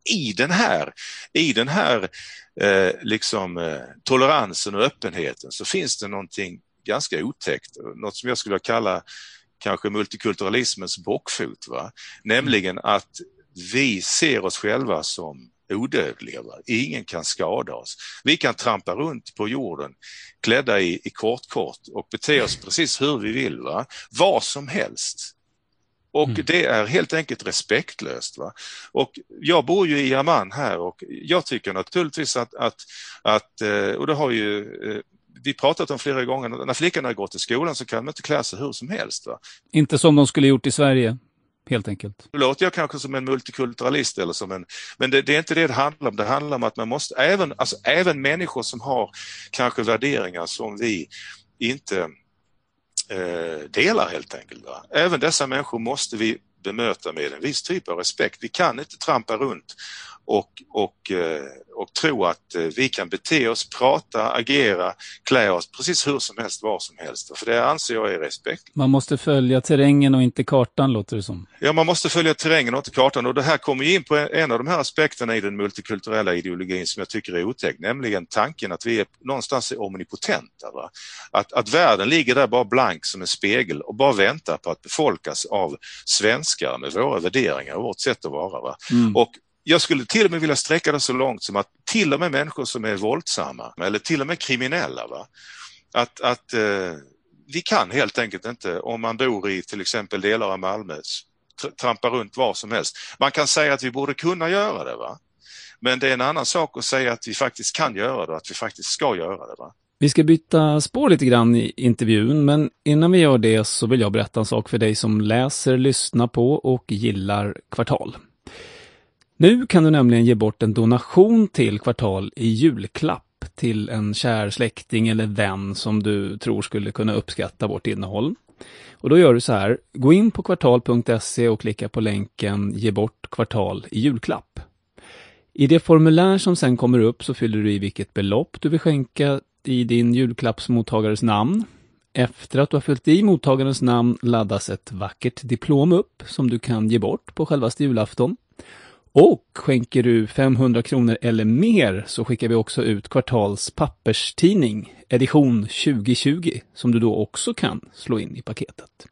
i den här toleransen och öppenheten så finns det någonting ganska otäckt, något som jag skulle kalla kanske multikulturalismens bockfot. Va? Nämligen att vi ser oss själva som odödliga. Va? Ingen kan skada oss. Vi kan trampa runt på jorden klädda i kort och bete oss precis hur vi vill. Va? Vad som helst. Och det är helt enkelt respektlöst. Va? Och jag bor ju i Amman här och jag tycker naturligtvis att och det har ju vi pratat om flera gånger, när flickorna går till skolan så kan de inte klä sig hur som helst. Va? Inte som de skulle gjort i Sverige, helt enkelt. Nu låter jag kanske som en multikulturalist eller som en, men det är inte det handlar om. Det handlar om att man måste, även människor som har kanske värderingar som vi inte delar helt enkelt. Va? Även dessa människor måste vi bemöta med en viss typ av respekt. Vi kan inte trampa runt och tro att vi kan bete oss, prata, agera, klä oss precis hur som helst, var som helst. För det anser jag är respekt. Man måste följa terrängen och inte kartan, låter det som. Ja, man måste följa terrängen och inte kartan. Och det här kommer in på en av de här aspekterna i den multikulturella ideologin som jag tycker är otäck, nämligen tanken att vi är någonstans omnipotenta. Va? Att världen ligger där bara blank som en spegel och bara väntar på att befolkas av svenskar med våra värderingar och vårt sätt att vara. Va? Och jag skulle till och med vilja sträcka det så långt som att till och med människor som är våldsamma eller till och med kriminella, va? Att vi kan helt enkelt inte, om man bor i till exempel delar av Malmö, trampa runt var som helst. Man kan säga att vi borde kunna göra det, va? Men det är en annan sak att säga att vi faktiskt kan göra det och att vi faktiskt ska göra det, va? Vi ska byta spår lite grann i intervjun, men innan vi gör det så vill jag berätta en sak för dig som läser, lyssnar på och gillar Kvartal. Nu kan du nämligen ge bort en donation till Kvartal i julklapp till en kär släkting eller vän som du tror skulle kunna uppskatta vårt innehåll. Och då gör du så här, gå in på kvartal.se och klicka på länken Ge bort Kvartal i julklapp. I det formulär som sen kommer upp så fyller du i vilket belopp du vill skänka i din julklappsmottagares namn. Efter att du har fyllt i mottagarens namn laddas ett vackert diplom upp som du kan ge bort på självaste julafton. Och skänker du 500 kronor eller mer så skickar vi också ut Kvartals papperstidning, edition 2020, som du då också kan slå in i paketet.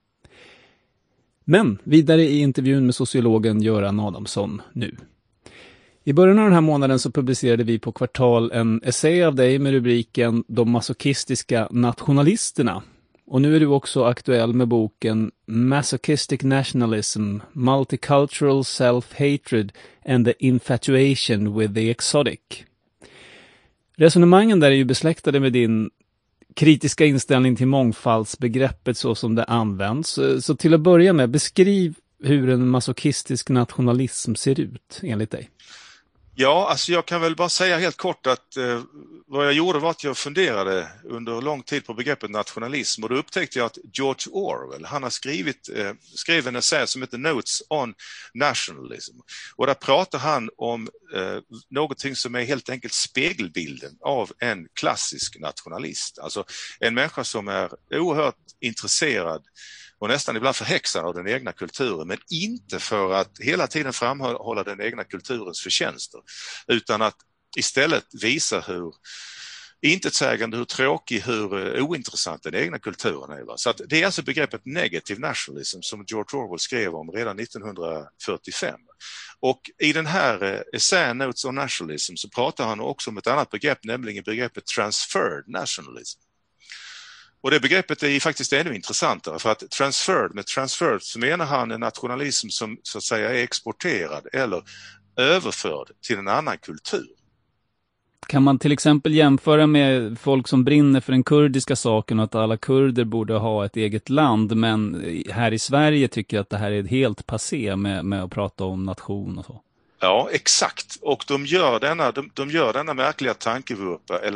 Men vidare i intervjun med sociologen Göran Adamsson nu. I början av den här månaden så publicerade vi på Kvartal en essä av dig med rubriken De masochistiska nationalisterna. Och nu är du också aktuell med boken Masochistic Nationalism, Multicultural Self-Hatred and the Infatuation with the Exotic. Resonemangen där är ju besläktade med din kritiska inställning till mångfaldsbegreppet så som det används. Så till att börja med, beskriv hur en masochistisk nationalism ser ut enligt dig. Ja, alltså jag kan väl bara säga helt kort att vad jag gjorde var att jag funderade under lång tid på begreppet nationalism och då upptäckte jag att George Orwell, han har skrev en essä som heter Notes on Nationalism och där pratar han om någonting som är helt enkelt spegelbilden av en klassisk nationalist. Alltså en människa som är oerhört intresserad och nästan ibland förhäxad av den egna kulturen, men inte för att hela tiden framhålla den egna kulturens förtjänster, utan att istället visa hur intetsägande, hur tråkig, hur ointressant den egna kulturen är. Va? Så att det är alltså begreppet negative nationalism som George Orwell skrev om redan 1945. Och i den här essän Notes on Nationalism så pratar han också om ett annat begrepp, nämligen begreppet transferred nationalism. Och det begreppet är faktiskt ännu intressantare för att transferred så menar han en nationalism som så att säga är exporterad eller överförd till en annan kultur. Kan man till exempel jämföra med folk som brinner för den kurdiska saken och att alla kurder borde ha ett eget land, men här i Sverige tycker att det här är helt passé med att prata om nation och så? Ja, exakt. Och de gör denna märkliga tankevurpa eller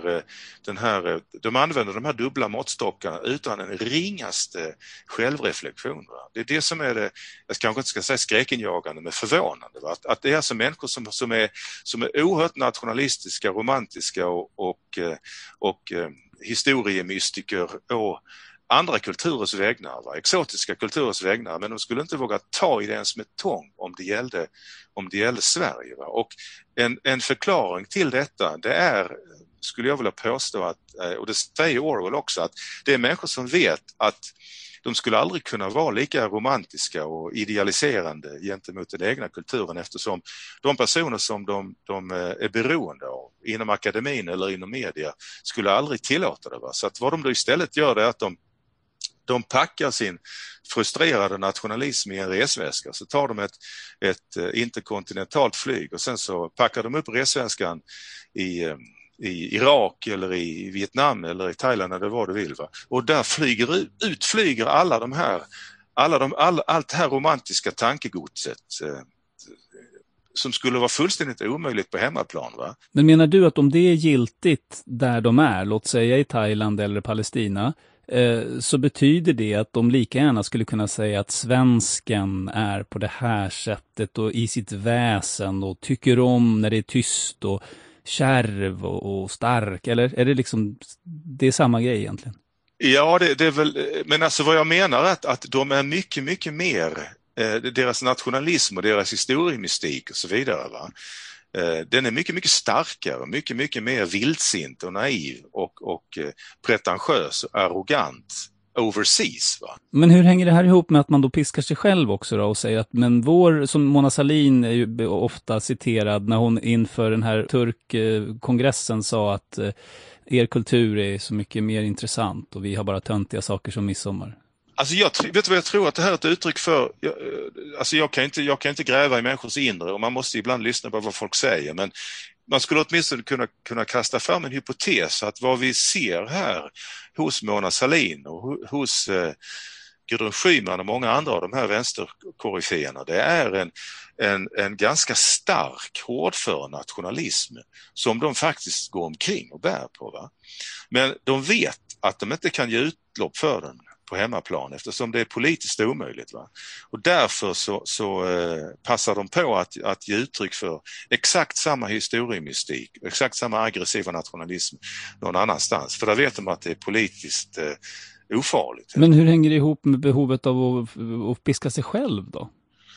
de använder de här dubbla måttstockarna utan en ringaste självreflektion. Va? Det är det som är det, jag kanske inte ska säga skräckinjagande, men förvånande. Va? Att det är alltså människor som är oerhört nationalistiska, romantiska och historiemystiker och andra kulturers vägnar, va? Exotiska kulturers vägnar, men de skulle inte våga ta i det ens med tång om det gällde Sverige. Va? Och en förklaring till detta, det är, skulle jag vilja påstå, att, och det säger Orwell också, att det är människor som vet att de skulle aldrig kunna vara lika romantiska och idealiserande gentemot den egna kulturen eftersom de personer som de är beroende av inom akademin eller inom media skulle aldrig tillåta det. Va? Så att vad de då istället gör är att de packar sin frustrerade nationalism i en resväska, så tar de ett interkontinentalt flyg och sen så packar de upp resväskan i Irak eller i Vietnam eller i Thailand eller vad du vill. Va? Och där flyger allt det här romantiska tankegodset som skulle vara fullständigt omöjligt på hemmaplan. Va? Men menar du att om det är giltigt där de är, låt säga i Thailand eller Palestina, så betyder det att de lika gärna skulle kunna säga att svensken är på det här sättet och i sitt väsen och tycker om när det är tyst och kärv och stark, eller är det liksom, det är samma grej egentligen? Ja, det är väl, men alltså vad jag menar är att de är mycket, mycket mer, deras nationalism och deras historiemystik och så vidare, va? Den är mycket, mycket starkare, mycket, mycket mer vildsint och naiv och pretentiös och arrogant overseas. Va? Men hur hänger det här ihop med att man då piskar sig själv också då och säger att men som Mona Sahlin är ju ofta citerad när hon inför den här turkkongressen sa att er kultur är så mycket mer intressant och vi har bara töntiga saker som midsommar. Alltså vet du vad jag tror att det här är ett uttryck för? Jag kan inte gräva i människors inre och man måste ibland lyssna på vad folk säger, men man skulle åtminstone kunna kasta fram en hypotes att vad vi ser här hos Mona Sahlin och hos Gudrun Schyman och många andra av de här vänsterkoryféerna, det är en ganska stark hårdför nationalism som de faktiskt går omkring och bär på. Va? Men de vet att de inte kan ge utlopp för den på hemmaplan eftersom det är politiskt omöjligt. Va? Och därför så passar de på att ge uttryck för exakt samma historiemystik, exakt samma aggressiva nationalism någon annanstans. För där vet de att det är politiskt ofarligt. Men hur hänger det ihop med behovet av att piska sig själv då?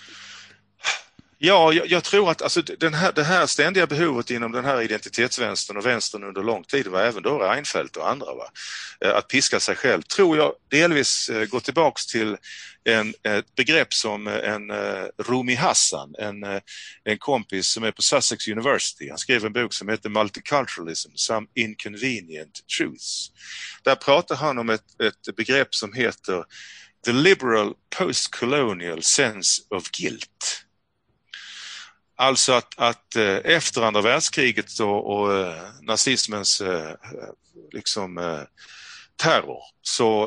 Ja, jag tror att alltså, det här ständiga behovet inom den här identitetsvänstern och vänstern under lång tid var även då Reinfeldt och andra, va? Att piska sig själv, tror jag delvis går tillbaks till ett begrepp som Rumi Hassan, en kompis som är på Sussex University. Han skrev en bok som heter Multiculturalism, Some Inconvenient Truths. Där pratar han om ett begrepp som heter The Liberal Post-Colonial Sense of Guilt. Alltså att efter andra världskriget och nazismens terror så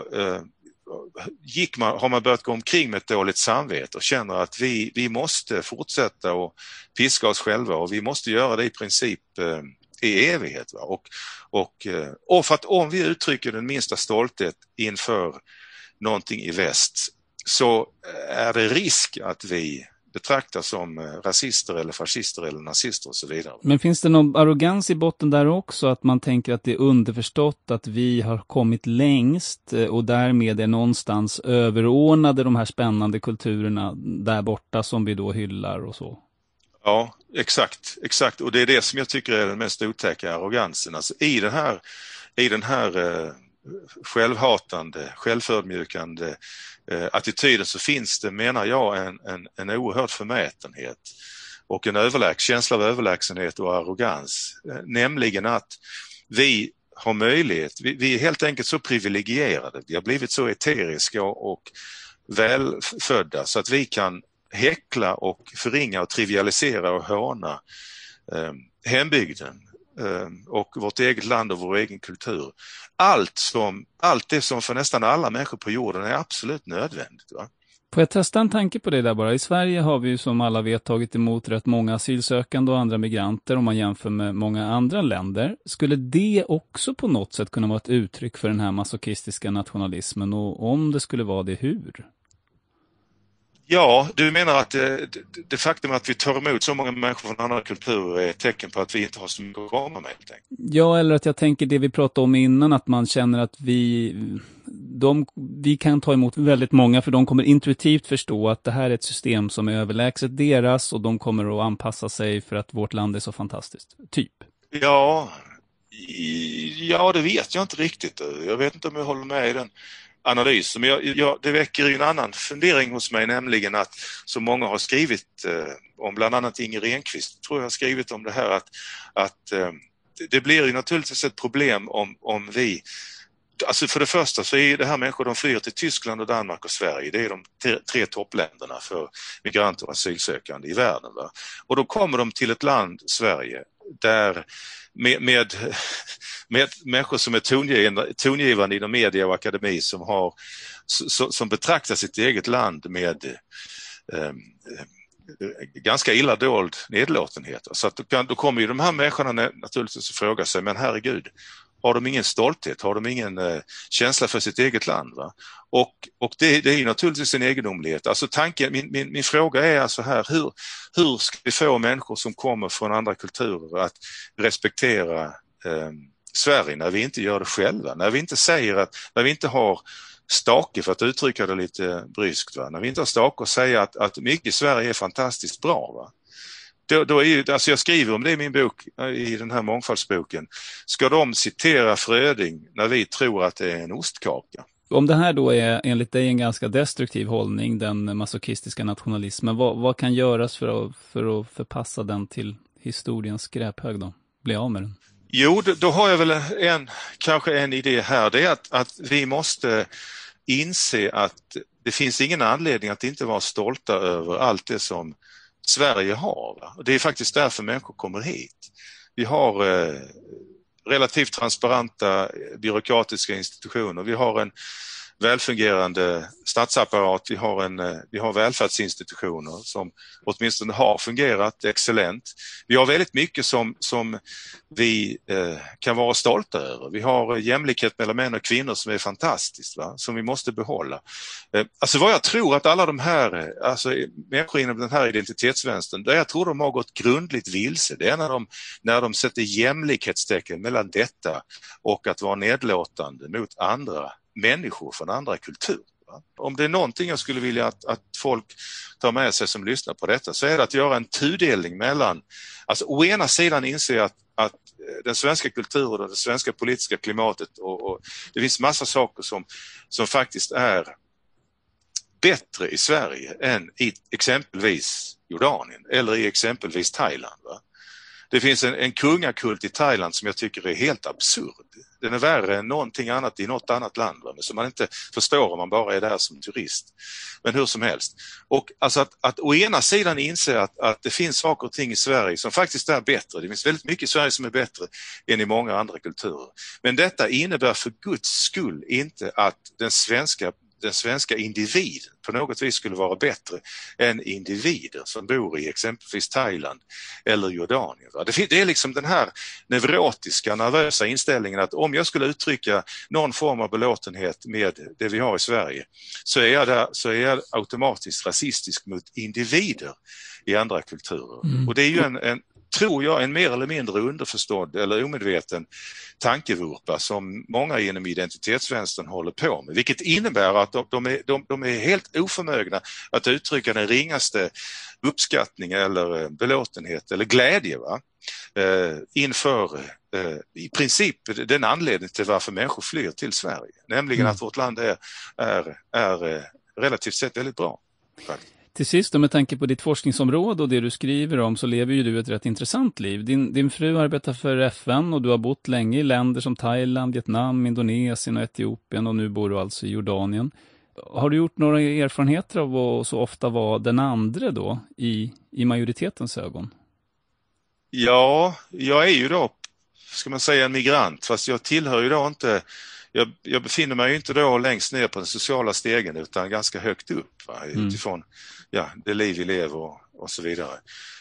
har man börjat gå omkring med ett dåligt samvete och känner att vi måste fortsätta och piska oss själva och vi måste göra det i princip i evighet. Va? Och för att om vi uttrycker den minsta stolthet inför någonting i väst så är det risk att vi betraktas som rasister eller fascister eller nazister och så vidare. Men finns det någon arrogans i botten där också? Att man tänker att det är underförstått att vi har kommit längst och därmed är någonstans överordnade de här spännande kulturerna där borta som vi då hyllar och så? Ja, exakt. Och det är det som jag tycker är den mest otäcka arrogansen. Alltså i den här självhatande, självförödmjukande attityden så finns det, menar jag, en oerhörd förmätenhet och en känsla av överlägsenhet och arrogans. Nämligen att vi har möjlighet, vi är helt enkelt så privilegierade, vi har blivit så eteriska och välfödda så att vi kan häckla och förringa och trivialisera och håna hembygden och vårt eget land och vår egen kultur. Allt det som för nästan alla människor på jorden är absolut nödvändigt. Va? Får jag testa en tanke på det där bara? I Sverige har vi ju som alla vet tagit emot rätt många asylsökande och andra migranter om man jämför med många andra länder. Skulle det också på något sätt kunna vara ett uttryck för den här masochistiska nationalismen och om det skulle vara det, hur? Ja, du menar att det faktum att vi tar emot så många människor från andra kulturer är ett tecken på att vi inte har så mycket att komma med. Ja, eller att jag tänker det vi pratade om innan, att man känner att vi kan ta emot väldigt många för de kommer intuitivt förstå att det här är ett system som är överlägset deras och de kommer att anpassa sig för att vårt land är så fantastiskt. Typ. Ja, det vet jag inte riktigt. Jag vet inte om jag håller med i den analys. Men det väcker ju en annan fundering hos mig, nämligen att så många har skrivit om, bland annat Inger Renqvist tror jag har skrivit om det här, att det blir ju naturligtvis ett problem om vi Alltså för det första så är det här människor, de flyr till Tyskland och Danmark och Sverige. Det är de 3 toppländerna för migranter och asylsökande i världen. Va? Och då kommer de till ett land, Sverige, där med människor som är tongivande inom media och akademi som betraktar sitt eget land med ganska illa dold nedlåtenhet. Så att då kommer ju de här människorna naturligtvis att fråga sig, men herregud, har de ingen stolthet? Har de ingen känsla för sitt eget land? Va? Och det är ju naturligtvis en egendomlighet. Alltså min fråga är alltså här, hur ska vi få människor som kommer från andra kulturer att respektera Sverige när vi inte gör det själva? När vi inte säger när vi inte har stake, för att uttrycka det lite bryskt, va? När vi inte har stake och säga att mycket i Sverige är fantastiskt bra, va? Då är ju, alltså jag skriver om det i min bok, i den här mångfaldsboken. Ska de citera Fröding när vi tror att det är en ostkaka? Om det här då är enligt dig en ganska destruktiv hållning, den masochistiska nationalismen, vad kan göras för att förpassa den till historiens skräphög då? Bli av med den? Jo, då har jag väl kanske en idé här. Det är att vi måste inse att det finns ingen anledning att inte vara stolta över allt det som Sverige har. Va? Det är faktiskt därför människor kommer hit. Vi har relativt transparenta byråkratiska institutioner. Vi har en välfungerande statsapparat. Vi har välfärdsinstitutioner som åtminstone har fungerat excellent. Vi har väldigt mycket som vi kan vara stolta över. Vi har jämlikhet mellan män och kvinnor som är fantastiskt, va? Som vi måste behålla. Alltså vad jag tror att alla de här människor inom den här identitetsvänstern, där jag tror de har gått grundligt vilse, det är när de sätter jämlikhetstecken mellan detta och att vara nedlåtande mot andra människor från andra kulturer. Om det är någonting jag skulle vilja att folk tar med sig som lyssnar på detta, så är det att göra en tudelning mellan, alltså å ena sidan inse att den svenska kulturen och det svenska politiska klimatet och det finns massa saker som faktiskt är bättre i Sverige än i exempelvis Jordanien eller i exempelvis Thailand. Va? Det finns en kungakult i Thailand som jag tycker är helt absurd. Den är värre än någonting annat i något annat land, va? Som man inte förstår om man bara är där som turist. Men hur som helst. Och alltså att å ena sidan inse att det finns saker och ting i Sverige som faktiskt är bättre. Det finns väldigt mycket i Sverige som är bättre än i många andra kulturer. Men detta innebär för Guds skull inte att den svenska individen på något vis skulle vara bättre än individer som bor i exempelvis Thailand eller Jordanien. Det är liksom den här neurotiska, nervösa inställningen att om jag skulle uttrycka någon form av belåtenhet med det vi har i Sverige, så är jag automatiskt rasistisk mot individer i andra kulturer. Och det är ju tror jag, en mer eller mindre underförstådd eller omedveten tankevurpa som många inom identitetsvänstern håller på med. Vilket innebär att de är helt oförmögna att uttrycka den ringaste uppskattning eller belåtenhet eller glädje, va? Inför i princip den anledning till varför människor flyr till Sverige. Nämligen att vårt land är relativt sett väldigt bra. Till sist, med tanke på ditt forskningsområde och det du skriver om, så lever ju du ett rätt intressant liv. Din fru arbetar för FN och du har bott länge i länder som Thailand, Vietnam, Indonesien och Etiopien, och nu bor du alltså i Jordanien. Har du gjort några erfarenheter av att så ofta vara den andra då i majoritetens ögon? Ja, jag är ju då, ska man säga, en migrant, fast jag tillhör ju då inte... Jag befinner mig ju inte då längst ner på den sociala stegen utan ganska högt upp, va? Utifrån det liv vi lever och så vidare.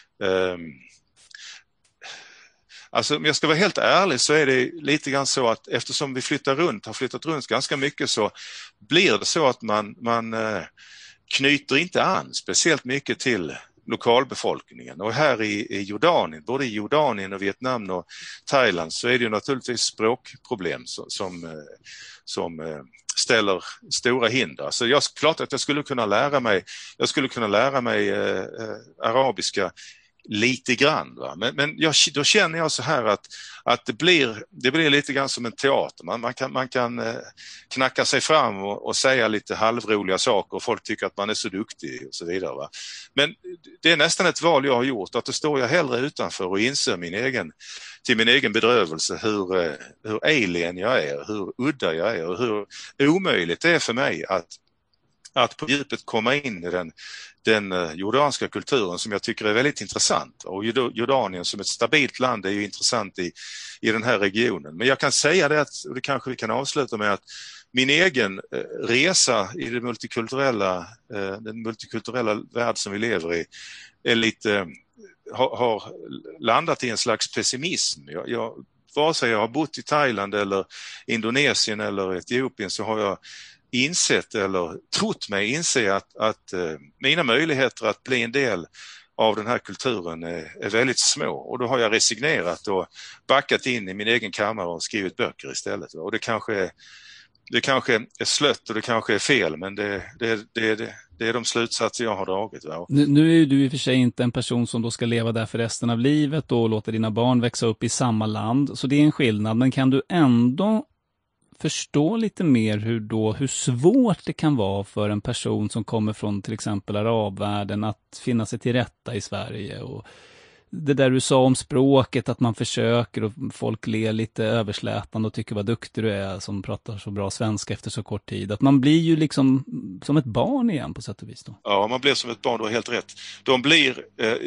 Alltså om jag ska vara helt ärlig så är det lite grann så att eftersom vi har flyttat runt ganska mycket, så blir det så att man knyter inte an speciellt mycket till lokalbefolkningen. Och här i Jordanien, både i Jordanien och Vietnam och Thailand, så är det ju naturligtvis språkproblem som ställer stora hinder. Så klart att jag skulle kunna lära mig arabiska lite grann. Va? Men då känner jag så här att det blir lite grann som en teater. Man kan knacka sig fram och säga lite halvroliga saker och folk tycker att man är så duktig och så vidare. Va? Men det är nästan ett val jag har gjort, att då står jag hellre utanför och inser till min egen bedrövelse hur alien jag är, hur udda jag är och hur omöjligt det är för mig att på djupet komma in i den jordanska kulturen som jag tycker är väldigt intressant. Och Jordanien som ett stabilt land är ju intressant i den här regionen. Men jag kan säga det, och det kanske vi kan avsluta med, att min egen resa i den multikulturella värld som vi lever i är lite, har landat i en slags pessimism. Vare sig jag har bott i Thailand eller Indonesien eller Etiopien, så har jag insett eller trott mig inse att mina möjligheter att bli en del av den här kulturen är väldigt små. Och då har jag resignerat och backat in i min egen kammare och skrivit böcker istället. Och det kanske är slött och det kanske är fel, men det är de slutsatser jag har dragit. Va? Nu är ju du i och för sig inte en person som då ska leva där för resten av livet och låta dina barn växa upp i samma land. Så det är en skillnad, men kan du ändå förstå lite mer hur svårt det kan vara för en person som kommer från till exempel arabvärlden att finna sig till rätta i Sverige? Och det där du sa om språket, att man försöker och folk ler lite överslätande och tycker vad duktig du är som pratar så bra svenska efter så kort tid. Att man blir ju liksom som ett barn igen på sätt och vis då. Ja, man blir som ett barn, du har helt rätt. De blir,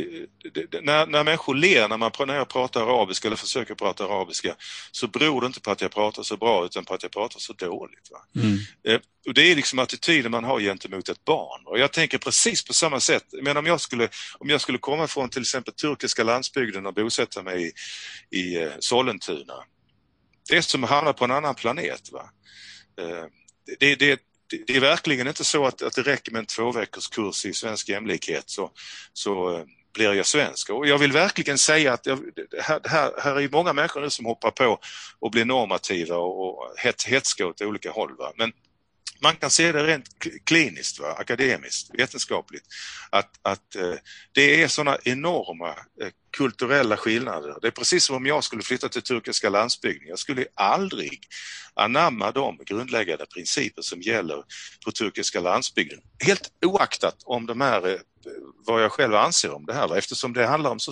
när människor ler, när jag pratar arabiska eller försöker prata arabiska, så beror det inte på att jag pratar så bra utan på att jag pratar så dåligt. Va? Och det är liksom attityden man har gentemot ett barn. Och jag tänker precis på samma sätt. Men om jag skulle komma från till exempel turkiska landsbygden och bosätta mig i Sollentuna. Det är som att hamna på en annan planet. Va? Det är verkligen inte så att det räcker med en 2 veckors kurs i svensk jämlikhet så blir jag svensk. Och jag vill verkligen säga att här är många människor nu som hoppar på och blir normativa och hetska åt olika håll. Va? Men man kan se det rent kliniskt, va? Akademiskt, vetenskapligt, att det är sådana enorma kulturella skillnader. Det är precis som om jag skulle flytta till turkiska landsbygden. Jag skulle aldrig anamma de grundläggande principer som gäller på turkiska landsbygden. Helt oaktat om de här, vad jag själv anser om det här, va? Eftersom det handlar om så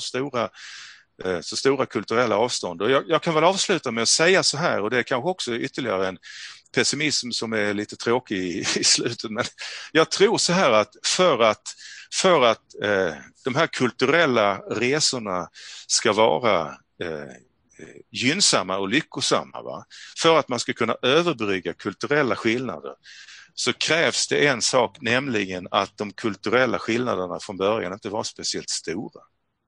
stora kulturella avstånd. Och jag kan väl avsluta med att säga så här, och det är kanske också ytterligare en pessimism som är lite tråkig i slutet, men jag tror så här att för att de här kulturella resorna ska vara gynnsamma och lyckosamma, va? För att man ska kunna överbrygga kulturella skillnader, så krävs det en sak, nämligen att de kulturella skillnaderna från början inte var speciellt stora.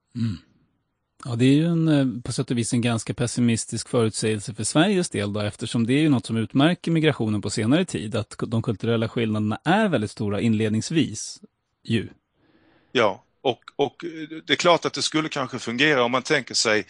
Ja, det är ju på sätt och vis en ganska pessimistisk förutsägelse för Sveriges del då, eftersom det är ju något som utmärker migrationen på senare tid, att de kulturella skillnaderna är väldigt stora inledningsvis ju. Ja, och det är klart att det skulle kanske fungera om man tänker sig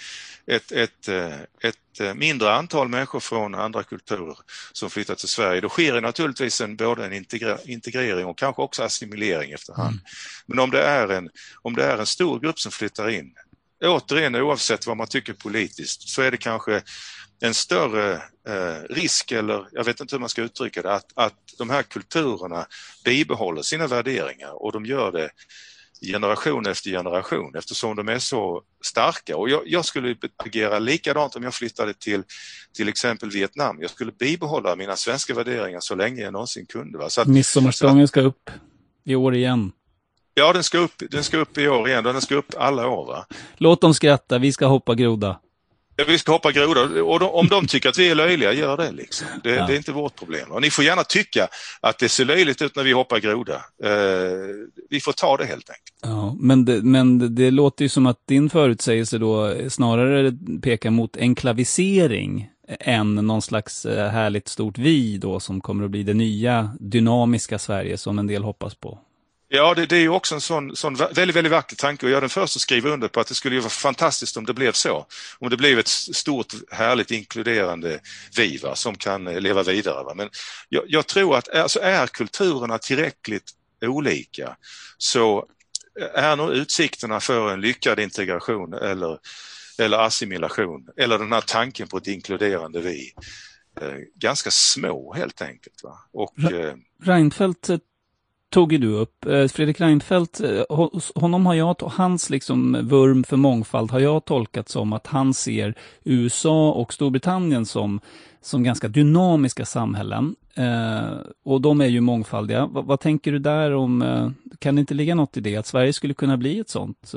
ett mindre antal människor från andra kulturer som flyttar till Sverige. Då sker det naturligtvis både en integrering och kanske också assimilering efterhand. Men om det är en stor grupp som flyttar in, återigen oavsett vad man tycker politiskt, så är det kanske en större risk, eller jag vet inte hur man ska uttrycka det, att de här kulturerna bibehåller sina värderingar, och de gör det generation efter generation eftersom de är så starka. Och jag skulle agera likadant om jag flyttade till exempel Vietnam. Jag skulle bibehålla mina svenska värderingar så länge jag någonsin kunde. Va? Så att, midsommarstången ska upp i år igen. Ja, den ska upp i år igen. Den ska upp alla år, va? Låt dem skratta, vi ska hoppa groda. Ja, vi ska hoppa groda. Och om de tycker att vi är löjliga, gör det liksom. Det är inte vårt problem. Och ni får gärna tycka att det ser löjligt ut när vi hoppar groda. Vi får ta det helt enkelt. Ja, men det låter ju som att din förutsägelse då snarare pekar mot enklavisering än någon slags härligt stort vi då, som kommer att bli det nya dynamiska Sverige som en del hoppas på. Ja, det är ju också en sån väldigt, väldigt vacker tanke, och jag är den första att skriva under på att det skulle ju vara fantastiskt om det blev så. Om det blev ett stort, härligt, inkluderande vi, va, som kan leva vidare. Va? Men jag tror att är kulturerna tillräckligt olika, så är nog utsikterna för en lyckad integration eller assimilation, eller den här tanken på ett inkluderande vi, ganska små helt enkelt. Va? Och, Reinfeldt tog ju du upp. Fredrik Reinfeldt, honom har jag, hans liksom vurm för mångfald har jag tolkat som att han ser USA och Storbritannien som ganska dynamiska samhällen. Och de är ju mångfaldiga. Vad tänker du där om, kan det inte ligga något i det, att Sverige skulle kunna bli ett sånt,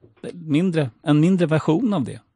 en mindre version av det?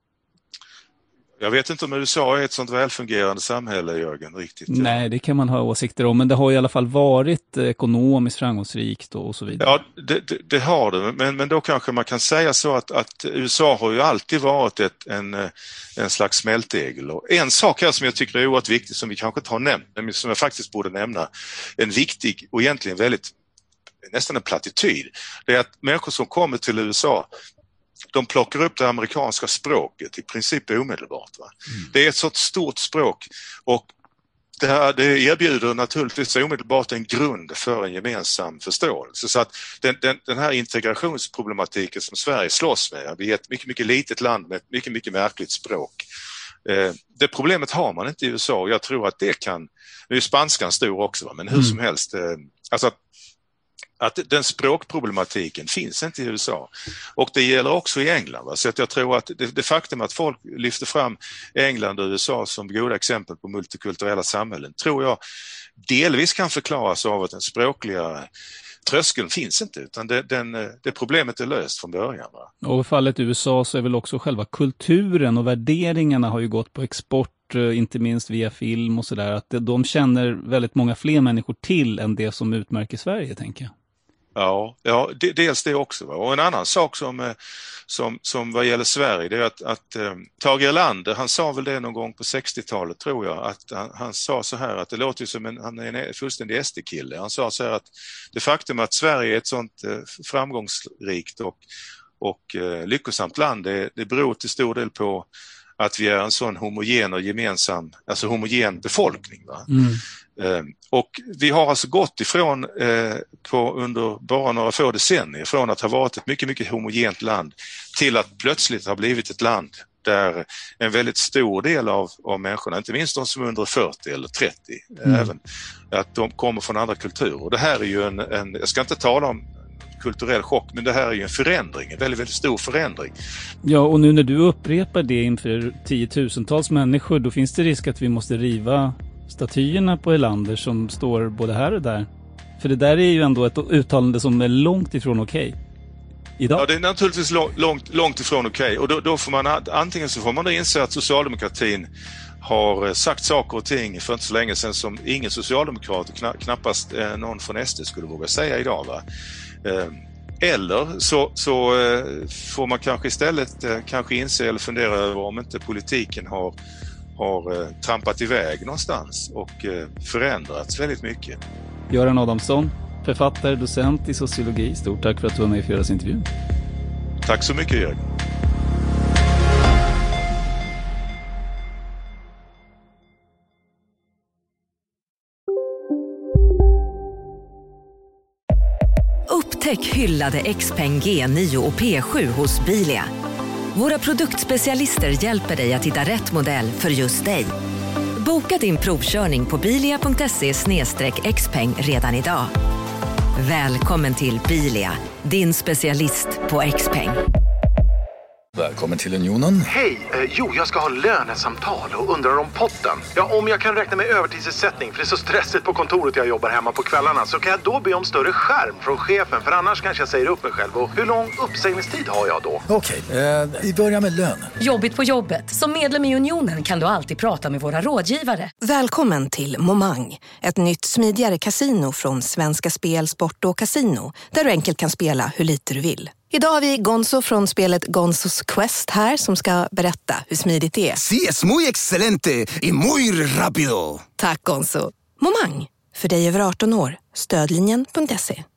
Jag vet inte om USA är ett sånt välfungerande samhälle, Jörgen, riktigt. Nej, det kan man ha åsikter om, men det har i alla fall varit ekonomiskt framgångsrikt och så vidare. Ja, det har det, men då kanske man kan säga så att USA har ju alltid varit en slags smältdegel. Och en sak här som jag tycker är oerhört viktig, som vi kanske inte har nämnt, men som jag faktiskt borde nämna, en viktig och egentligen nästan en plattityd, det är att människor som kommer till USA, de plockar upp det amerikanska språket i princip omedelbart. Va? Det är ett sådant stort språk, och det erbjuder naturligtvis omedelbart en grund för en gemensam förståelse. Så att den här integrationsproblematiken som Sverige slåss med, vi är ett mycket, mycket litet land med ett mycket, mycket märkligt språk. Det problemet har man inte i USA. Jag tror att det kan, nu är spanskan stor också, va? Men hur som helst, alltså att den språkproblematiken finns inte i USA, och det gäller också i England. Va? Så att jag tror att det faktum att folk lyfter fram England och USA som goda exempel på multikulturella samhällen, tror jag delvis kan förklaras av att den språkliga tröskeln finns inte, utan det problemet är löst från början. Va? Och i fallet USA så är väl också själva kulturen och värderingarna har ju gått på export, inte minst via film och sådär, att de känner väldigt många fler människor till än det som utmärker Sverige, tänker jag. Ja, dels det också. Va? Och en annan sak som vad gäller Sverige, det är att Tage Erlander, han sa väl det någon gång på 60-talet, tror jag, att han sa så här, att det låter ju som han är en fullständig SD-kille. Han sa så här att det faktum att Sverige är ett sånt framgångsrikt och lyckosamt land, det beror till stor del på att vi är en sån homogen och gemensam, alltså homogen befolkning. Va? Och vi har alltså gått ifrån under bara några få decennier från att ha varit ett mycket, mycket homogent land till att plötsligt ha blivit ett land där en väldigt stor del av människorna, inte minst de som är under 40 eller 30, även att de kommer från andra kulturer. Och det här är ju jag ska inte tala om kulturell chock, men det här är ju en förändring, en väldigt, väldigt stor förändring. Ja, och nu när du upprepar det inför tiotusentals människor, då finns det risk att vi måste riva statyerna på Erlander som står både här och där. För det där är ju ändå ett uttalande som är långt ifrån okej. Idag. Ja, det är naturligtvis långt ifrån okej. Och då får man antingen så får man då inse att socialdemokratin har sagt saker och ting för inte så länge sedan som ingen socialdemokrat, knappast någon från SD skulle våga säga idag. Va? Eller så får man kanske istället inse eller fundera över om inte politiken har trampat iväg någonstans och förändrats väldigt mycket. Göran Adamsson, författare, docent i sociologi. Stort tack för att du var med i Fredagsintervjun. Tack så mycket, Jörgen. Upptäck hyllade XPeng G9 och P7 hos Bilia. Våra produktspecialister hjälper dig att hitta rätt modell för just dig. Boka din provkörning på bilia.se/xpeng redan idag. Välkommen till Bilia, din specialist på XPeng. Välkommen till Unionen. Hej, jag ska ha lönesamtal och undrar om potten. Ja, om jag kan räkna med övertidsersättning för det är så stressigt på kontoret, jag jobbar hemma på kvällarna, så kan jag då be om större skärm från chefen, för annars kanske jag säger upp mig själv. Och hur lång uppsägningstid har jag då? Okej, vi börjar med lön. Jobbigt på jobbet. Som medlem i Unionen kan du alltid prata med våra rådgivare. Välkommen till Momang, ett nytt smidigare kasino från Svenska Spel, Sport och Casino, där du enkelt kan spela hur lite du vill. Idag har vi Gonzo från spelet Gonzos Quest här som ska berätta hur smidigt det är. Sí, es muy excelente y muy rápido. Tack Gonzo. Momang, för dig över 18 år. Stödlinjen.se.